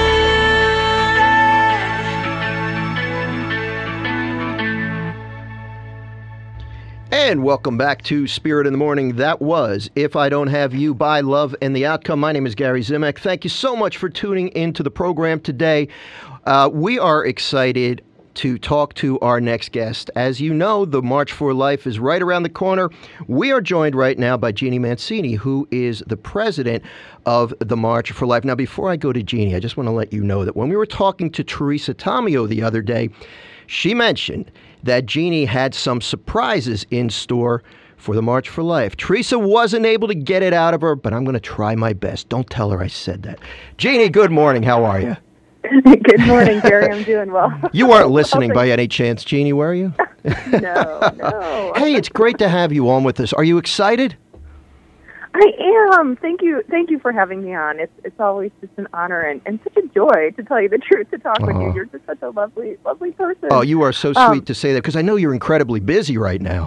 And welcome back to Spirit in the Morning. That was If I Don't Have You by Love and the Outcome. My name is Gary Zimak. Thank you so much for tuning into the program today. Uh, we are excited to talk to our next guest. As you know, the March for Life is right around the corner. We are joined right now by Jeannie Mancini, who is the president of the March for Life. Now, before I go to Jeannie, I just want to let you know that when we were talking to Teresa Tomeo the other day, she mentioned that Jeannie had some surprises in store for the March for Life. Teresa wasn't able to get it out of her, but I'm going to try my best. Don't tell her I said that. Jeannie, good morning. How are you? Good morning, Gary. I'm doing well. You weren't listening by any chance, Jeannie, were you? No, no. Hey, it's great to have you on with us. Are you excited? I am. Thank you. Thank you for having me on. It's it's always just an honor and, and such a joy, to tell you the truth, to talk with Oh. you. You're just such a lovely, lovely person. Oh, you are so sweet Um, to say that, because I know you're incredibly busy right now.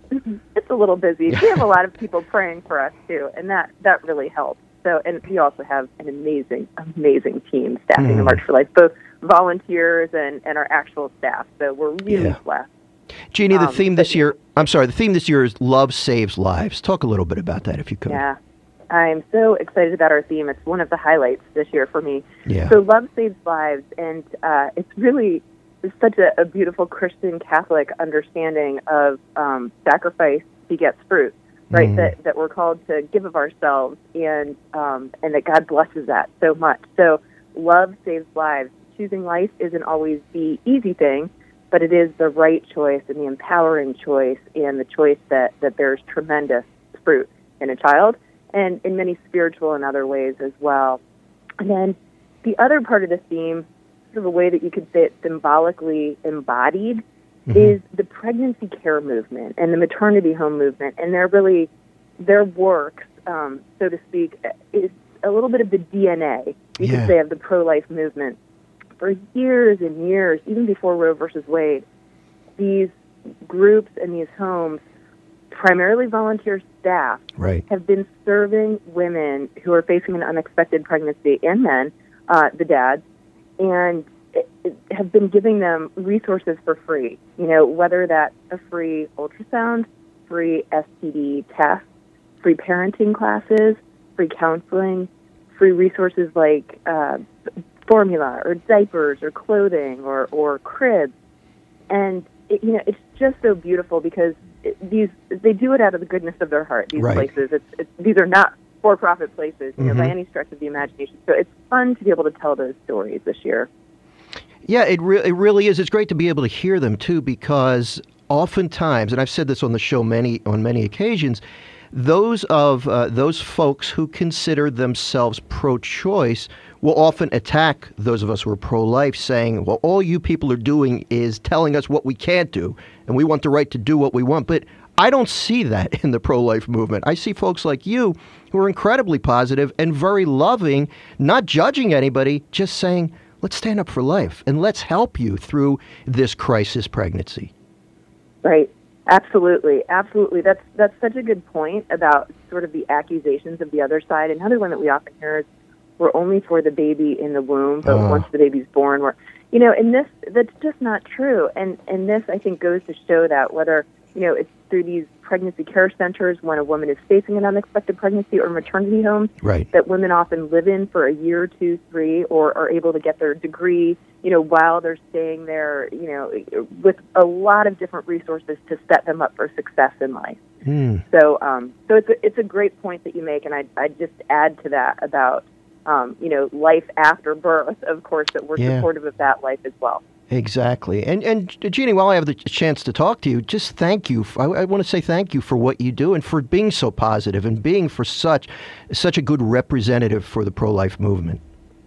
it's a little busy. We have a lot of people praying for us too, and that that really helps. So, and we also have an amazing, amazing team staffing Mm. the March for Life, both volunteers and, and our actual staff. So we're really Yeah. blessed. Jeannie, the Um, theme this year, I'm sorry, the theme this year is Love Saves Lives. Talk a little bit about that if you could. Yeah, I'm so excited about our theme. It's one of the highlights this year for me. Yeah. So love saves lives, and uh, it's really it's such a, a beautiful Christian Catholic understanding of um, sacrifice begets fruit, right? Mm. That that we're called to give of ourselves, and um, and that God blesses that so much. So love saves lives. Choosing life isn't always the easy thing, but it is the right choice and the empowering choice and the choice that, that bears tremendous fruit in a child and in many spiritual and other ways as well. And then the other part of the theme, sort of a way that you could say it symbolically embodied, Mm-hmm. is the pregnancy care movement and the maternity home movement. And they're really, their works, um, so to speak, is a little bit of the D N A, you Yeah. could say, of the pro-life movement. For years and years, even before Roe versus Wade, these groups and these homes, primarily volunteer staff, Right. have been serving women who are facing an unexpected pregnancy and men, uh, the dads, and it, it have been giving them resources for free. You know, whether that's a free ultrasound, free S T D test, free parenting classes, free counseling, free resources like uh, formula or diapers or clothing or, or cribs. And, it, you know, it's just so beautiful because it, these they do it out of the goodness of their heart, these Right. places. It's, it's, these are not for-profit places, you know, by Mhm. any stretch of the imagination. So it's fun to be able to tell those stories this year. Yeah, it, re- it really is. It's great to be able to hear them, too, because oftentimes, and I've said this on the show many on many occasions, those of uh, those folks who consider themselves pro-choice will often attack those of us who are pro-life, saying, well, all you people are doing is telling us what we can't do, and we want the right to do what we want. But I don't see that in the pro-life movement. I see folks like you who are incredibly positive and very loving, not judging anybody, just saying, let's stand up for life, and let's help you through this crisis pregnancy. Right. Absolutely. Absolutely. That's that's such a good point about sort of the accusations of the other side. Another one that we often hear is we're only for the baby in the womb, but Oh. once the baby's born, we're, you know, and this, that's just not true. And, and this, I think, goes to show that whether, you know, it's through these pregnancy care centers when a woman is facing an unexpected pregnancy or maternity homes Right. that women often live in for a year, two, three, or are able to get their degree, you know, while they're staying there, you know, with a lot of different resources to set them up for success in life. Mm. So, um, so it's a, it's a great point that you make, and I I just add to that about, um, you know, life after birth. Of course, that we're Yeah. supportive of that life as well. Exactly. And, and Jeannie, while I have the chance to talk to you, just thank you. I, I want to say thank you for what you do and for being so positive and being for such such a good representative for the pro-life movement.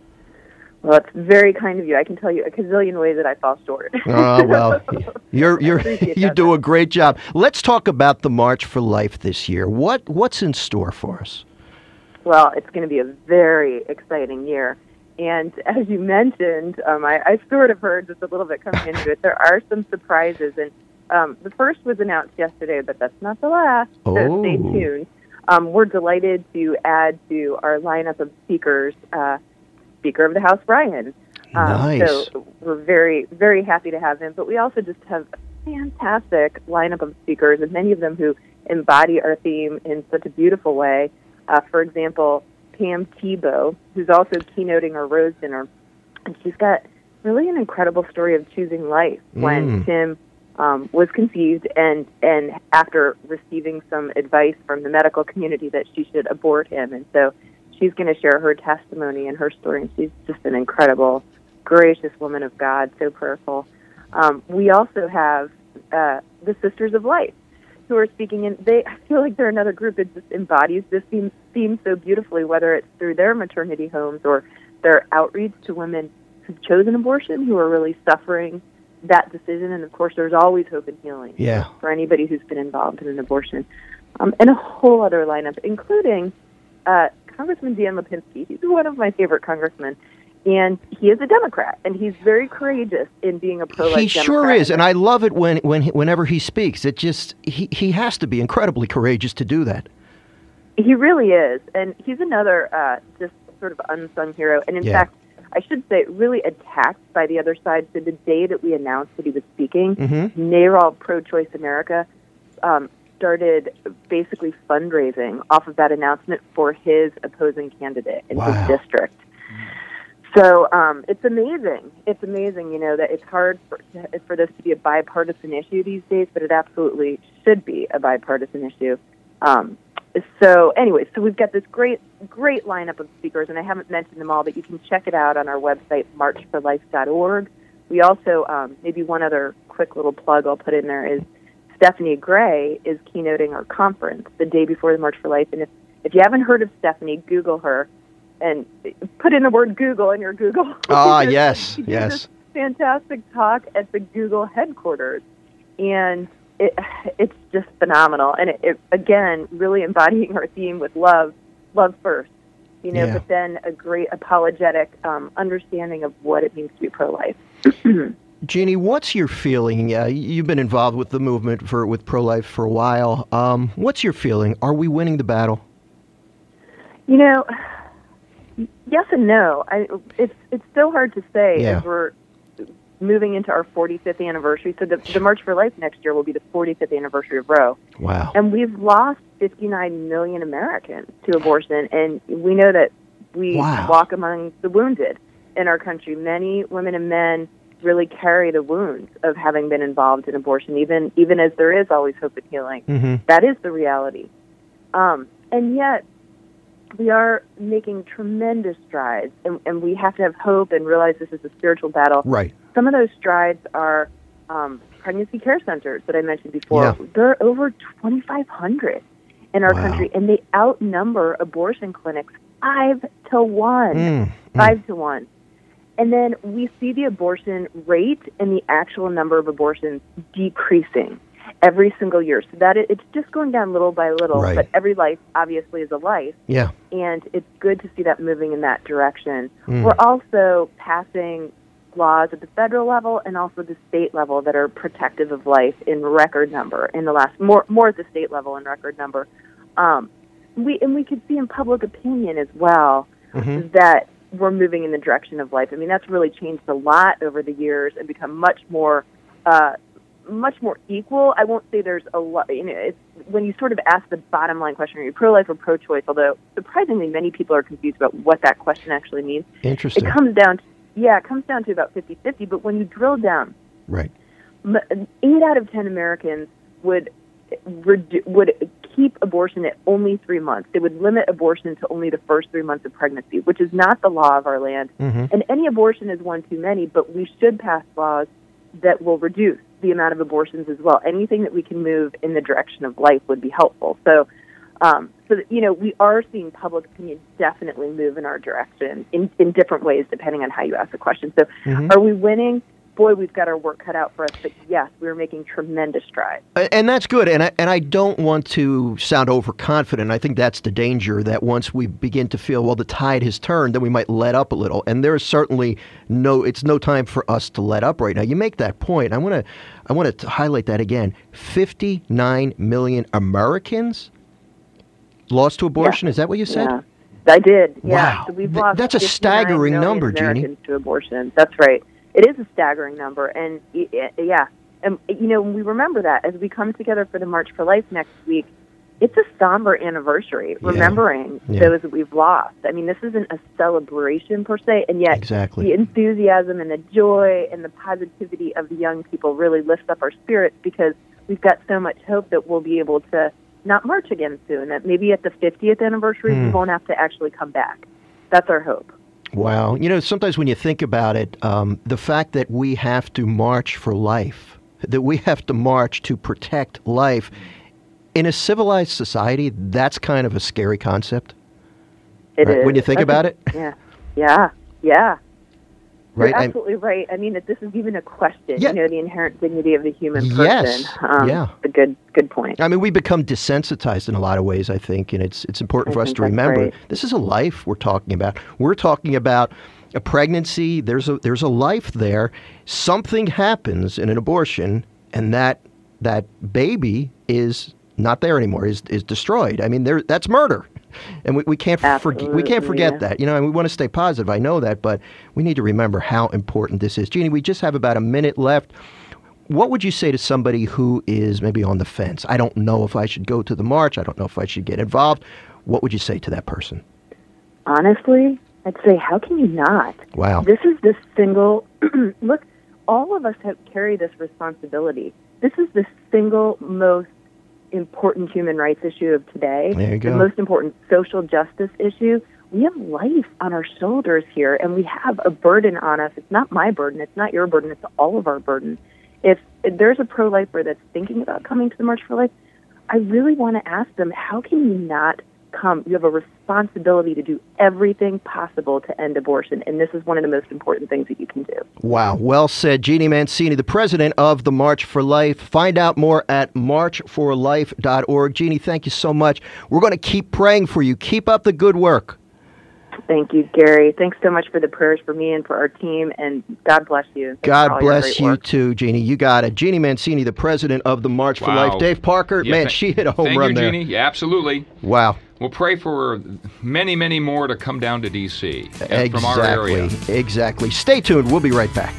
Well, it's very kind of you. I can tell you a gazillion ways that I fall short. Oh, well, you're you're appreciate you that. do a great job. Let's talk about the March for Life this year. What what's in store for us? Well, it's going to be a very exciting year. And as you mentioned, um, I, I sort of heard just a little bit coming into it, there are some surprises. And um, the first was announced yesterday, but that's not the last, so Oh. stay tuned. Um, we're delighted to add to our lineup of speakers, uh, Speaker of the House, Brian. Um, Nice. So we're very, very happy to have him. But we also just have a fantastic lineup of speakers, and many of them who embody our theme in such a beautiful way. Uh, for example, Pam Tebow, who's also keynoting our Rose Dinner, and she's got really an incredible story of choosing life when Mm. Tim um, was conceived, and and after receiving some advice from the medical community that she should abort him, and so she's going to share her testimony and her story, and she's just an incredible, gracious woman of God, so prayerful. Um, we also have uh, the Sisters of Life, who are speaking, and they, I feel like they're another group that just embodies this theme, theme so beautifully, whether it's through their maternity homes or their outreach to women who've chosen abortion, who are really suffering that decision. And of course, there's always hope and healing Yeah. for anybody who's been involved in an abortion. Um, and a whole other lineup, including uh, Congressman Dan Lipinski. He's one of my favorite congressmen. And he is a Democrat, and he's very courageous in being a pro-life He Democrat. sure is, and I love it when, when he- whenever he speaks. It just he, he has to be incredibly courageous to do that. He really is, and he's another uh, just sort of unsung hero. And in Yeah. fact, I should say, really attacked by the other side. So the day that we announced that he was speaking, Mhm. NARAL Pro-Choice America um, started basically fundraising off of that announcement for his opposing candidate in Wow. his district. So um, it's amazing. It's amazing, you know, that it's hard for, for this to be a bipartisan issue these days, but it absolutely should be a bipartisan issue. Um, so anyway, so we've got this great, great lineup of speakers, and I haven't mentioned them all, but you can check it out on our website, march for life dot org. We also, um, maybe one other quick little plug I'll put in there is Stephanie Gray is keynoting our conference the day before the March for Life. And if, if you haven't heard of Stephanie, Google her and put in the word Google in your Google. Ah, yes, She did yes. this fantastic talk at the Google headquarters. And it, it's just phenomenal. And it, it, again, really embodying our theme with love, love first, you know, Yeah. but then a great apologetic um, understanding of what it means to be pro-life. Jeannie, what's your feeling? Uh, you've been involved with the movement for with pro-life for a while. Um, what's your feeling? Are we winning the battle? You know, yes and no. I, it's it's so hard to say Yeah. as we're moving into our forty-fifth anniversary. So the, the March for Life next year will be the forty-fifth anniversary of Roe. Wow. And we've lost fifty-nine million Americans to abortion, and we know that we Wow. walk among the wounded in our country. Many women and men really carry the wounds of having been involved in abortion, even even as there is always hope and healing. Mhm. That is the reality. Um, and yet, we are making tremendous strides, and, and we have to have hope and realize this is a spiritual battle. Right. Some of those strides are um, pregnancy care centers that I mentioned before. Yeah. There are over twenty-five hundred in our Wow. country, and they outnumber abortion clinics five to one. Mm, mm. Five to one. And then we see the abortion rate and the actual number of abortions decreasing every single year. So that it, it's just going down little by little. Right. But every life, obviously, is a life. Yeah. And it's good to see that moving in that direction. Mm. We're also passing laws at the federal level and also the state level that are protective of life in record number in the last, more more at the state level in record number. Um, we And we could see in public opinion as well Mhm. that we're moving in the direction of life. I mean, that's really changed a lot over the years and become much more, uh, much more equal. I won't say there's a lot. You know, it's, when you sort of ask the bottom line question, are you pro-life or pro-choice? Although surprisingly, many people are confused about what that question actually means. Interesting. It comes down, to, yeah, it comes down to about fifty-fifty. But when you drill down, Right. m- eight out of ten Americans would redu- would keep abortion at only three months. They would limit abortion to only the first three months of pregnancy, which is not the law of our land. Mhm. And any abortion is one too many, but we should pass laws that will reduce the amount of abortions as well. Anything that we can move in the direction of life would be helpful. So, um, so that, you know, we are seeing public opinion definitely move in our direction in, in different ways, depending on how you ask the question. So, Mhm. are we winning? Boy, we've got our work cut out for us. But yes, we're making tremendous strides. A- And that's good. And I, and I don't want to sound overconfident. I think that's the danger, that once we begin to feel, well, the tide has turned, then we might let up a little. And there is certainly no, it's no time for us to let up right now. You make that point. I want to, I want to highlight that again. fifty-nine million Americans lost to abortion. Is that what you said? Yeah, I did. Yeah. Wow. So we've Th- lost that's a fifty-nine staggering million number, Jeannie. Americans to abortion. That's right. It is a staggering number, and y- y- yeah, and you know, we remember that as we come together for the March for Life next week. It's a somber anniversary, Yeah. remembering Yeah. those that we've lost. I mean, this isn't a celebration per se, and yet Exactly. the enthusiasm and the joy and the positivity of the young people really lifts up our spirits, because we've got so much hope that we'll be able to not march again soon, that maybe at the fiftieth anniversary we Hmm. won't have to actually come back. That's our hope. Wow. You know, sometimes when you think about it, um, the fact that we have to march for life, that we have to march to protect life, in a civilized society, that's kind of a scary concept. It Right, is. when you think That's about a- it? Yeah. Yeah. Yeah. Right? You're I'm- absolutely right. I mean, that this is even a question, Yeah. you know, the inherent dignity of the human person. Yes. Um, Yeah. A good, good point. I mean, we become desensitized in a lot of ways, I think, and it's it's important I for us think to that's remember right. this is a life we're talking about. We're talking about a pregnancy, there's a there's a life there. Something happens in an abortion, and that that baby is not there anymore, is is destroyed. I mean, there that's murder. And we, we can't forget we can't forget yeah. that. You know, and we want to stay positive. I know that, but we need to remember how important this is. Jeannie, we just have about a minute left. What would you say to somebody who is maybe on the fence? I don't know if I should go to the march. I don't know if I should get involved. What would you say to that person? Honestly, I'd say, how can you not? Wow. This is the single, look, all of us have carry this responsibility. This is the single most important human rights issue of today. There you go. The most important social justice issue. We have life on our shoulders here, and we have a burden on us. It's not my burden. It's not your burden. It's all of our burden. If, if there's a pro-lifer that's thinking about coming to the March for Life, I really want to ask them, how can you not come? You have a responsibility to do everything possible to end abortion, and this is one of the most important things that you can do. Wow. Well said. Jeannie Mancini, the president of the March for Life. Find out more at march for life dot org. Jeannie, thank you so much. We're going to keep praying for you. Keep up the good work. Thank you, Gary. Thanks so much for the prayers for me and for our team, and God bless you. Thanks for God all your bless great you work. too, Jeannie. You got it. Jeannie Mancini, the president of the March for Wow. Life. Dave Parker, Yeah, man, th- she hit a home thank run you, there. Jeannie. Yeah, absolutely. Wow. We'll pray for many, many more to come down to D C Exactly. from our area. Exactly. Stay tuned. We'll be right back.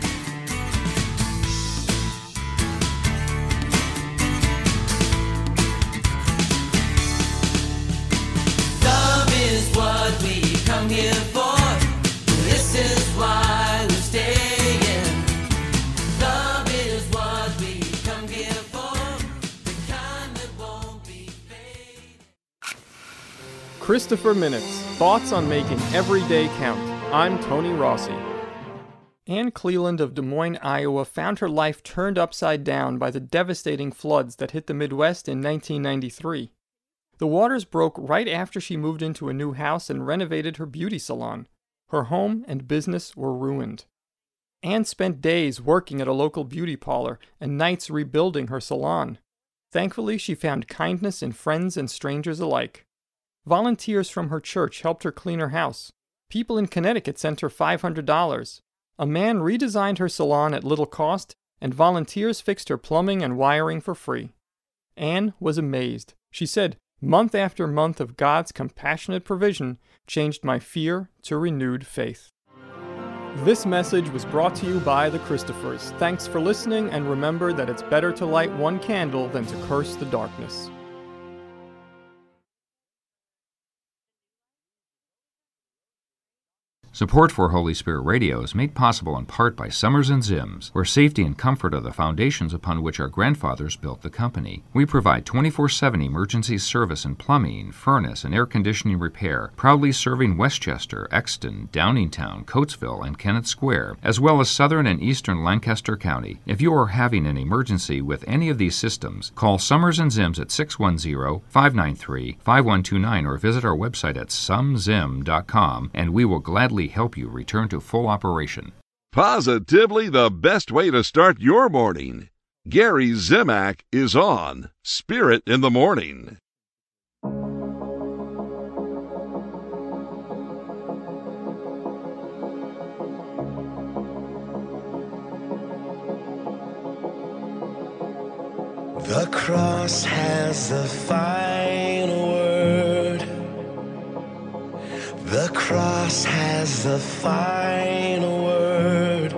Love is what we come here for. This is why we're staying. Love is what we come here for. The kind that won't be fake. Christopher Minutes, thoughts on making every day count. I'm Tony Rossi. Ann Cleland of Des Moines, Iowa found her life turned upside down by the devastating floods that hit the Midwest in nineteen ninety-three. The waters broke right after she moved into a new house and renovated her beauty salon. Her home and business were ruined. Ann spent days working at a local beauty parlor and nights rebuilding her salon. Thankfully, she found kindness in friends and strangers alike. Volunteers from her church helped her clean her house. People in Connecticut sent her five hundred dollars. A man redesigned her salon at little cost, and volunteers fixed her plumbing and wiring for free. Ann was amazed. She said, "Month after month of God's compassionate provision changed my fear to renewed faith." This message was brought to you by the Christophers. Thanks for listening, and remember that it's better to light one candle than to curse the darkness. Support for Holy Spirit Radio is made possible in part by Summers and Zims, where safety and comfort are the foundations upon which our grandfathers built the company. We provide twenty-four seven emergency service in plumbing, furnace, and air conditioning repair, proudly serving Westchester, Exton, Downingtown, Coatesville, and Kennett Square, as well as southern and eastern Lancaster County. If you are having an emergency with any of these systems, call Summers and Zims at six one zero, five nine three, five one two nine or visit our website at sumzim dot com, and we will gladly help you return to full operation. Positively the best way to start your morning. Gary Zimak is on Spirit in the Morning. The cross has the final word. The cross has the final word.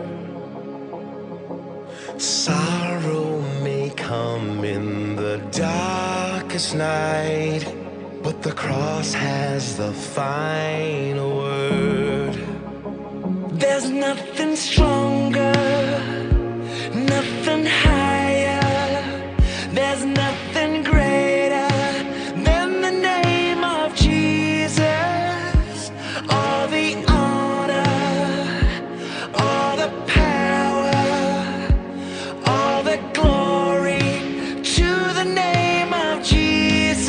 Sorrow may come in the darkest night, but the cross has the final word. There's nothing stronger, nothing higher, there's nothing greater than the name of Jesus. All the honor, all the power, all the glory to the name of Jesus.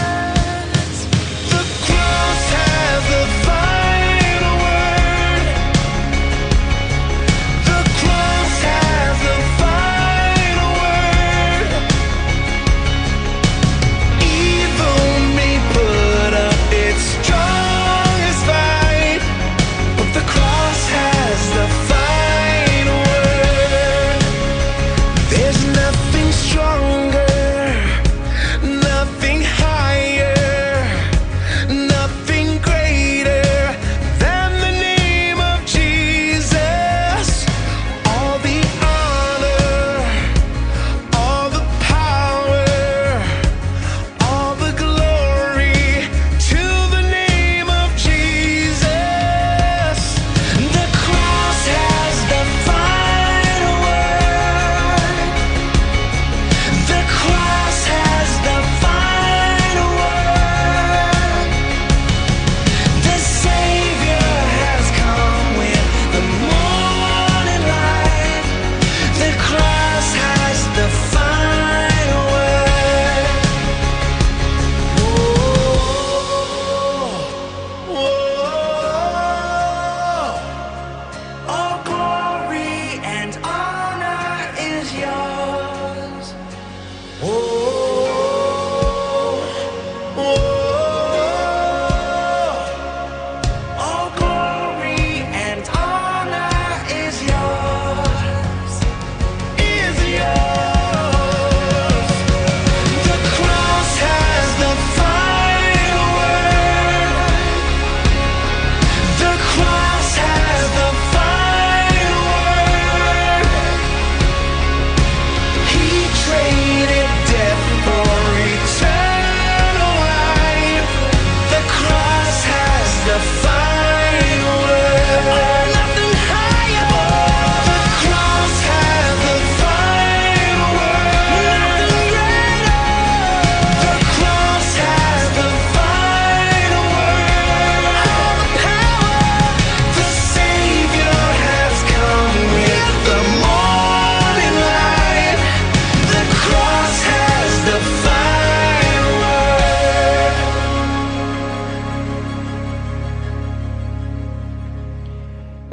The cross has the final word. The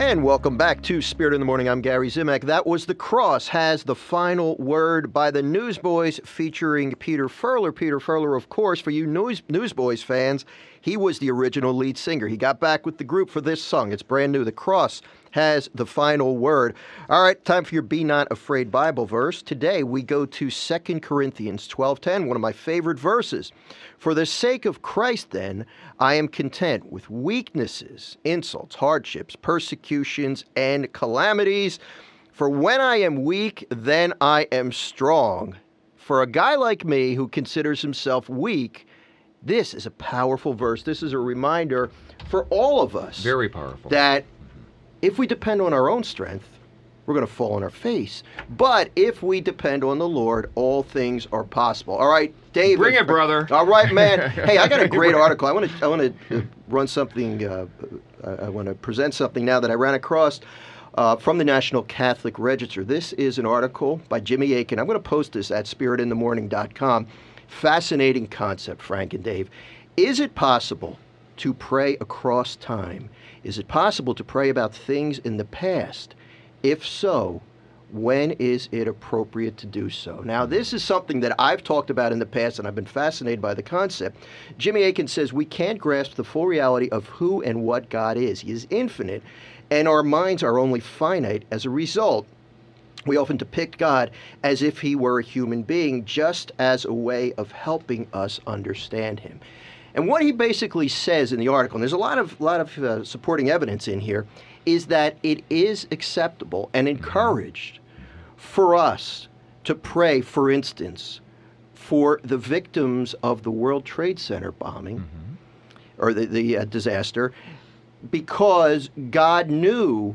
And welcome back to Spirit in the Morning. I'm Gary Zimak. That was The Cross Has the Final Word by the Newsboys featuring Peter Furler. Peter Furler, of course, for you news, Newsboys fans, he was the original lead singer. He got back with the group for this song. It's brand new. The Cross Has the Final Word. All right, time for your Be Not Afraid Bible verse. Today we go to Second Corinthians twelve ten, one of my favorite verses. For the sake of Christ, then, I am content with weaknesses, insults, hardships, persecutions, and calamities. For when I am weak, then I am strong. For a guy like me who considers himself weak, this is a powerful verse. This is a reminder for all of us. Very powerful. That if we depend on our own strength, we're going to fall on our face. But if we depend on the Lord, all things are possible. All right, Dave. Bring it, brother. All right, man. Hey, I got a great article. I want to I want to run something, uh, I want to present something now that I ran across uh, from the National Catholic Register. This is an article by Jimmy Akin. I'm going to post this at spirit in the morning dot com. Fascinating concept, Frank and Dave. Is it possible to pray across time? Is it possible to pray about things in the past? If so, when is it appropriate to do so? Now, this is something that I've talked about in the past, and I've been fascinated by the concept. Jimmy Akin says we can't grasp the full reality of who and what God is. He is infinite, and our minds are only finite. As a result, we often depict God as if he were a human being, just as a way of helping us understand him. And what he basically says in the article, and there's a lot of lot of uh, supporting evidence in here, is that it is acceptable and encouraged for us to pray, for instance, for the victims of the World Trade Center bombing mm-hmm. or the, the uh, disaster, because God knew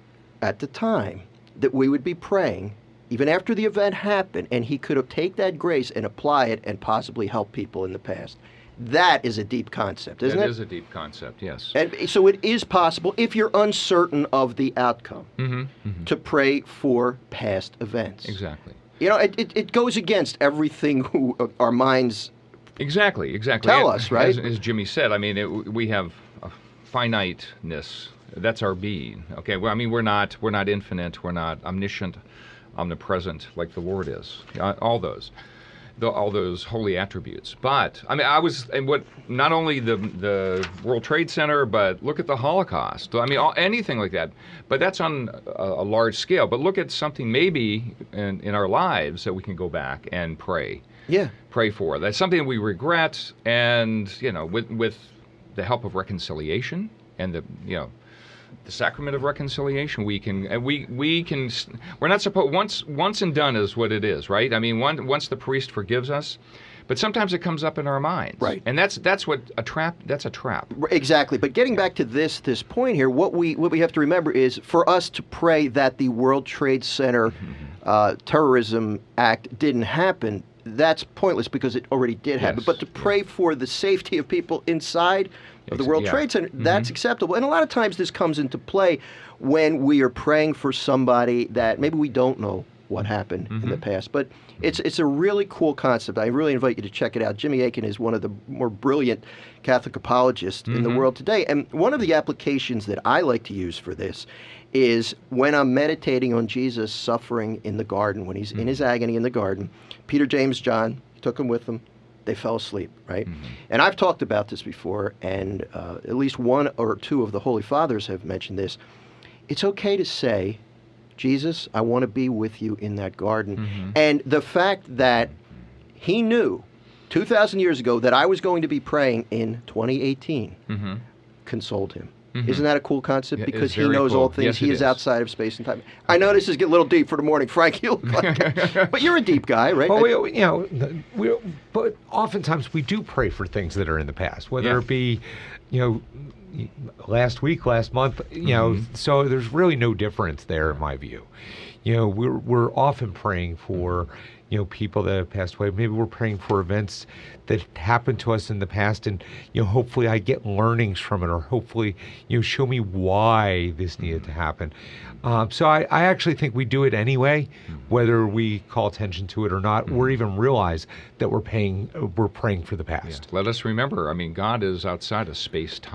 at the time that we would be praying even after the event happened, and he could have take that grace and apply it and possibly help people in the past. That is a deep concept, isn't That it? It is a deep concept, yes. And so it is possible, if you're uncertain of the outcome, mm-hmm, mm-hmm. to pray for past events. Exactly. You know, it, it, it goes against everything who, uh, our minds exactly, exactly. tell And us, right? As, as Jimmy said, I mean, it, we have a finiteness. That's our being. Okay. Well, I mean, we're not we're not infinite. We're not omniscient, omnipresent like the Lord is. Uh, all those. The, all those holy attributes. But I mean, I was and what not only the the World Trade Center, but look at the Holocaust. I mean, all, anything like that. But that's on a, a large scale. But look at something maybe in, in our lives that we can go back and pray. Yeah. Pray for. That's something we regret, and you know, with with the help of reconciliation and the you know. The sacrament of reconciliation, we can, and we we can. We're not supposed once once and done is what it is, right? I mean, one, once the priest forgives us, but sometimes it comes up in our minds, right? And that's that's what a trap. That's a trap. Exactly. But getting back to this this point here, what we what we have to remember is for us to pray that the World Trade Center uh, terrorism act didn't happen. That's pointless because it already did happen. Yes. But to pray yeah. for the safety of people inside of the World yeah. Trade Center, mm-hmm. that's acceptable. And a lot of times this comes into play when we are praying for somebody that maybe we don't know what happened mm-hmm. in the past. But it's it's a really cool concept. I really invite you to check it out. Jimmy Akin is one of the more brilliant Catholic apologists mm-hmm. in the world today. And one of the applications that I like to use for this is when I'm meditating on Jesus suffering in the garden, when he's mm-hmm. in his agony in the garden. Peter, James, John, he took him with him. They fell asleep, right? Mm-hmm. And I've talked about this before, and uh, at least one or two of the Holy Fathers have mentioned this. It's okay to say, Jesus, I want to be with you in that garden. Mm-hmm. And the fact that he knew two thousand years ago that I was going to be praying in twenty eighteen mm-hmm. consoled him. Mm-hmm. Isn't that a cool concept? Yeah, because he very knows cool. all things. Yes, he it is, is outside of space and time. I know this is getting a little deep for the morning, Frank. You look like it. But you're a deep guy, right? Well, we, you know, we, but oftentimes we do pray for things that are in the past, whether yeah. it be, you know, last week, last month, you mm-hmm. know, so there's really no difference there in my view. You know, we're we're often praying for, you know, people that have passed away. Maybe we're praying for events that happened to us in the past, and you know, hopefully I get learnings from it, or hopefully you know, show me why this needed to happen. Um, so I, I actually think we do it anyway, whether we call attention to it or not, or even realize that we're paying, we're praying for the past. Yeah. Let us remember. I mean, God is outside of space-time. Right,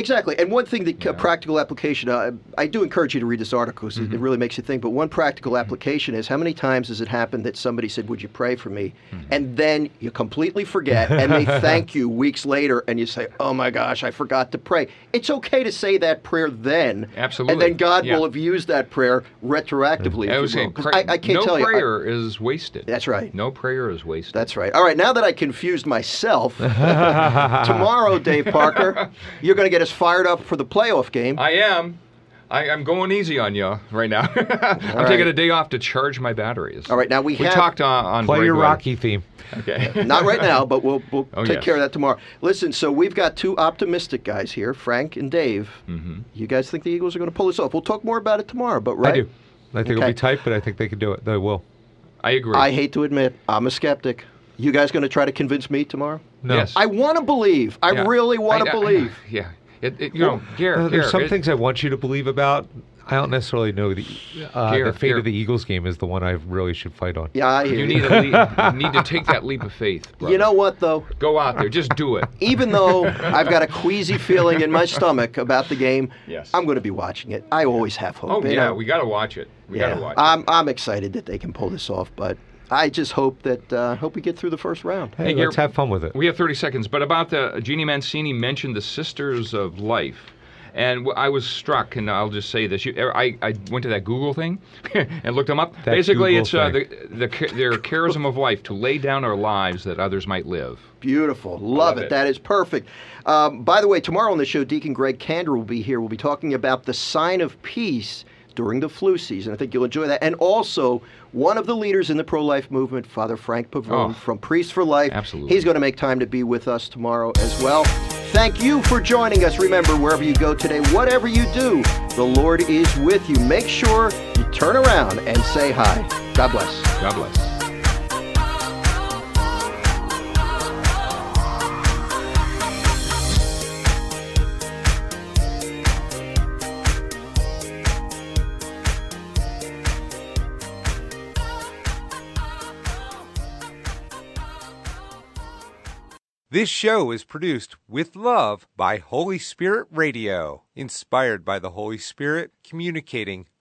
exactly. And one thing, that uh, practical application, uh, I do encourage you to read this article because Mm-hmm. it really makes you think, but one practical application is how many times has it happened that somebody said, would you pray for me? Mm-hmm. And then you completely forget and they thank you weeks later and you say, oh my gosh, I forgot to pray. It's okay to say that prayer then. Absolutely. And then God Yeah. will have used that prayer retroactively. I if was you will. saying, 'Cause pray- I, I can't no tell you. I- prayer is wasted. That's right. No prayer is wasted. That's right. All right, now that I confused myself, tomorrow, Dave Parker, you're going to get us fired up for the playoff game. I am. I, I'm going easy on you right now. I'm right. taking a day off to charge my batteries. All right, now we we have- talked on, on Play break your about- Rocky theme. Okay. Not right now, but we'll, we'll Oh, take yes. care of that tomorrow. Listen, so we've got two optimistic guys here, Frank and Dave. Mm-hmm. You guys think the Eagles are going to pull this off? We'll talk more about it tomorrow, but right? I do. I think it'll Okay. be tight, but I think they can do it. They will. I agree. I hate to admit, I'm a skeptic. You guys going to try to convince me tomorrow? No. Yes. I want to believe. I Yeah. really want I- to I- believe. yeah. It, it, you know, Gare, Uh, there's Gare, some it- things I want you to believe about. I don't necessarily know the uh, Here, the fate here. of the Eagles game is the one I really should fight on. Yeah, I hear You you. need, a leap, you need to take that leap of faith, brother. You know what, though? Go out there. Just do it. Even though I've got a queasy feeling in my stomach about the game, Yes. I'm going to be watching it. I always have hope. Oh, you yeah. know? We got to watch it. We got yeah. to watch I'm, I'm excited that they can pull this off, but I just hope that uh, hope we get through the first round. Hey, Hey, let's Gare- have fun with it. it. We have thirty seconds. But about the, Jeannie Mancini mentioned the Sisters of Life. And w- I was struck, and I'll just say this: you, I, I went to that Google thing and looked them up. That Basically, Google it's uh, the, thing. the cha- their charism of life to lay down our lives that others might live. Beautiful. Love, love it. it. That is perfect. Um, by the way, tomorrow on the show, Deacon Greg Kander will be here. We'll be talking about the sign of peace during the flu season. I think you'll enjoy that. And also, one of the leaders in the pro-life movement, Father Frank Pavone Oh, from Priests for Life. absolutely. He's going to make time to be with us tomorrow as well. Thank you for joining us. Remember, wherever you go today, whatever you do, the Lord is with you. Make sure you turn around and say hi. God bless. God bless. This show is produced with love by Holy Spirit Radio, inspired by the Holy Spirit, communicating